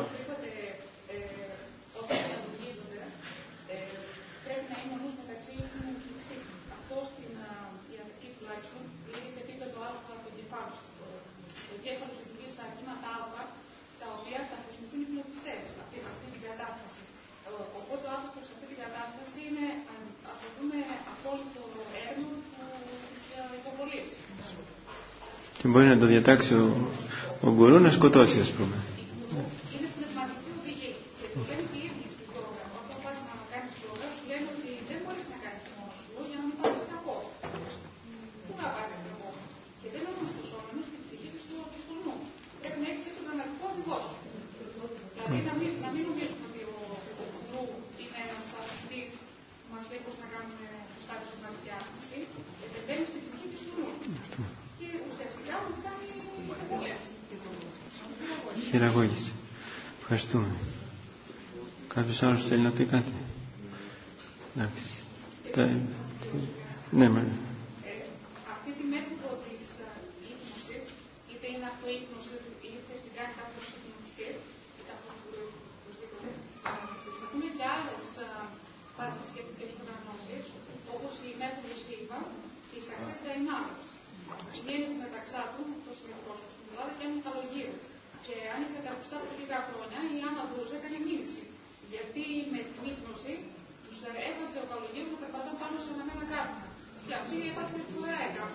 Και μπορεί να το διατάξει ο, ο γκουρού να σκοτώσει, ας πούμε. Είναι στην πνευματική οδηγία. Και το λένε και οι ίδιοι στη γιόγκα. Όταν πας να κάνεις γιόγκα, σου λένε ότι δεν μπορείς να κάνεις μόνο σου για να μην πάρεις κακό. Πού να πάρεις κακό. Και δεν είναι όμως το σώμα, στην ψυχή του και στο νου. Πρέπει να έχεις και τον πραγματικό οδηγό σου. Δηλαδή να μην, να μην νομίζουμε ότι ο νου είναι ένας αθλητής που μας λέει πώς να κάνουμε σωστά τη σωματική άθληση. Και μπαίνει στην ψυχή του νου. Και ουσιαστικά μας κάνει υποβολές. Χειραγώγηση. Ευχαριστούμε. Κάποιος άλλος θέλει να πει κάτι? Εντάξει. Τα... Ναι, Μαρία. Αυτή τη μέθοδο της ύπνωσης, είτε είναι αυτούπνωση, είτε στην κάνει κάποιος υπνοτιστής, είτε αυτός που προσδίδεται, έχουν και άλλες παραθυσκευτικές οργανώσεις, όπως η μέθοδος ΥΠΑ και η Success Dynamics. Βγαίνουν μεταξά του, το συνεχώς στην Ελλάδα, και έχουν καλογύρω. Και αν είχατε ακουστά πριν λίγα χρόνια, η Άννα Μπρούζ έκανε μήνυση. Γιατί με την ύπνωση τους έβαζε ο καλογύρο να περπατά πάνω σε ένα κάρτα. Και αυτή έπαθε φλουρά έκανα.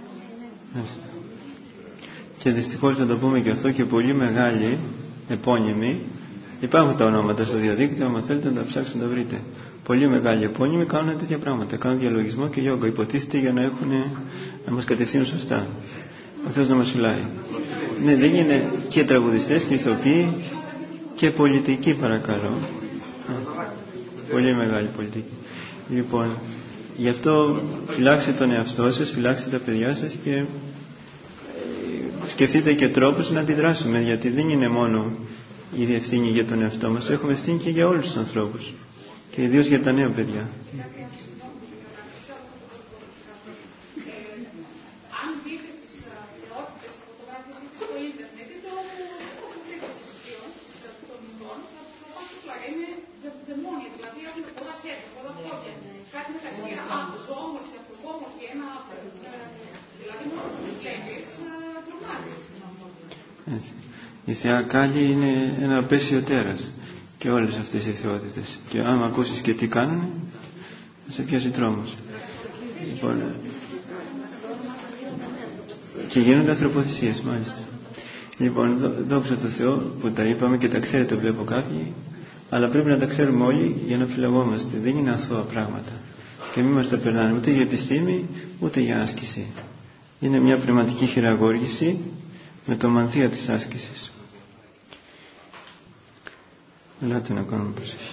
Και δυστυχώς να το πούμε και αυτό, και πολύ μεγάλοι επώνυμοι, υπάρχουν τα ονόματα στο διαδίκτυο, άμα θέλετε να τα ψάξετε να τα βρείτε. Πολύ μεγάλοι επώνυμοι κάνουν τέτοια πράγματα. Κάνουν διαλογισμό και γιόγκα. Υποτίθεται για να, έχουν, να μας κατευθύνουν σωστά. Ο Θεός να μας φυλάει. Ναι, δεν είναι και τραγουδιστές και ηθοποιοί και πολιτικοί, παρακαλώ. Πολύ μεγάλη πολιτική. Λοιπόν, γι' αυτό φυλάξτε τον εαυτό σας, φυλάξτε τα παιδιά σας και σκεφτείτε και τρόπους να αντιδράσουμε, γιατί δεν είναι μόνο η ευθύνη για τον εαυτό μας, έχουμε ευθύνη και για όλους τους ανθρώπους και ιδίως για τα νέα παιδιά. Η Θεά Κάλλη είναι ένα απέσιο τέρας και όλες αυτές οι θεότητες, και άμα ακούσεις και τι κάνουν θα σε πιάσει τρόμος. Λοιπόν, και γίνονται ανθρωποθυσίες μάλιστα. Λοιπόν, δό, δόξα τω Θεώ που τα είπαμε και τα ξέρετε, βλέπω κάποιοι, αλλά πρέπει να τα ξέρουμε όλοι για να φυλαγόμαστε. Δεν είναι αθώα πράγματα και μην μας τα περνάνε ούτε για επιστήμη ούτε για άσκηση. Είναι μια πνευματική χειραγώγηση με το μανθία της άσκησης. Ελάτε να κάνουμε προσοχή.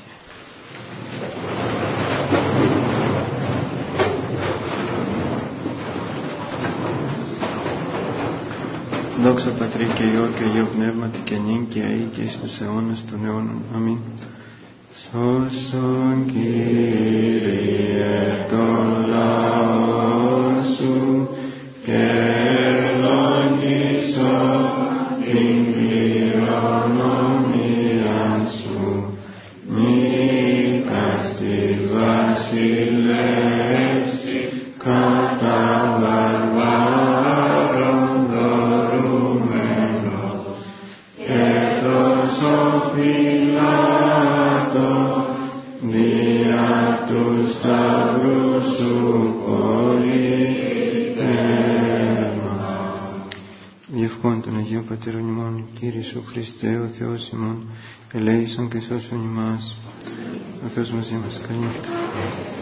Δόξα Πατρί και Υιό και Υιό Πνεύματι και νυν και αεί και εις τους αιώνας των αιώνων. Αμήν. Σώσον Κύριε τον λαό σου και ευλογήσον την κληρονομία σου. Νίκας της βασιλεύση κατά βαρβάρων δωρούμενος και τόσο φυλάτο δια του σταυρού σου πολυτέλμα. Διευχών των Αγίων Πατέρων ημών, Κύριε Σου Χριστέ, ο Θεός ημών, ελέησον και σώσον ημάς. Ο Θεός μαζί μας. Καλή νύχτα.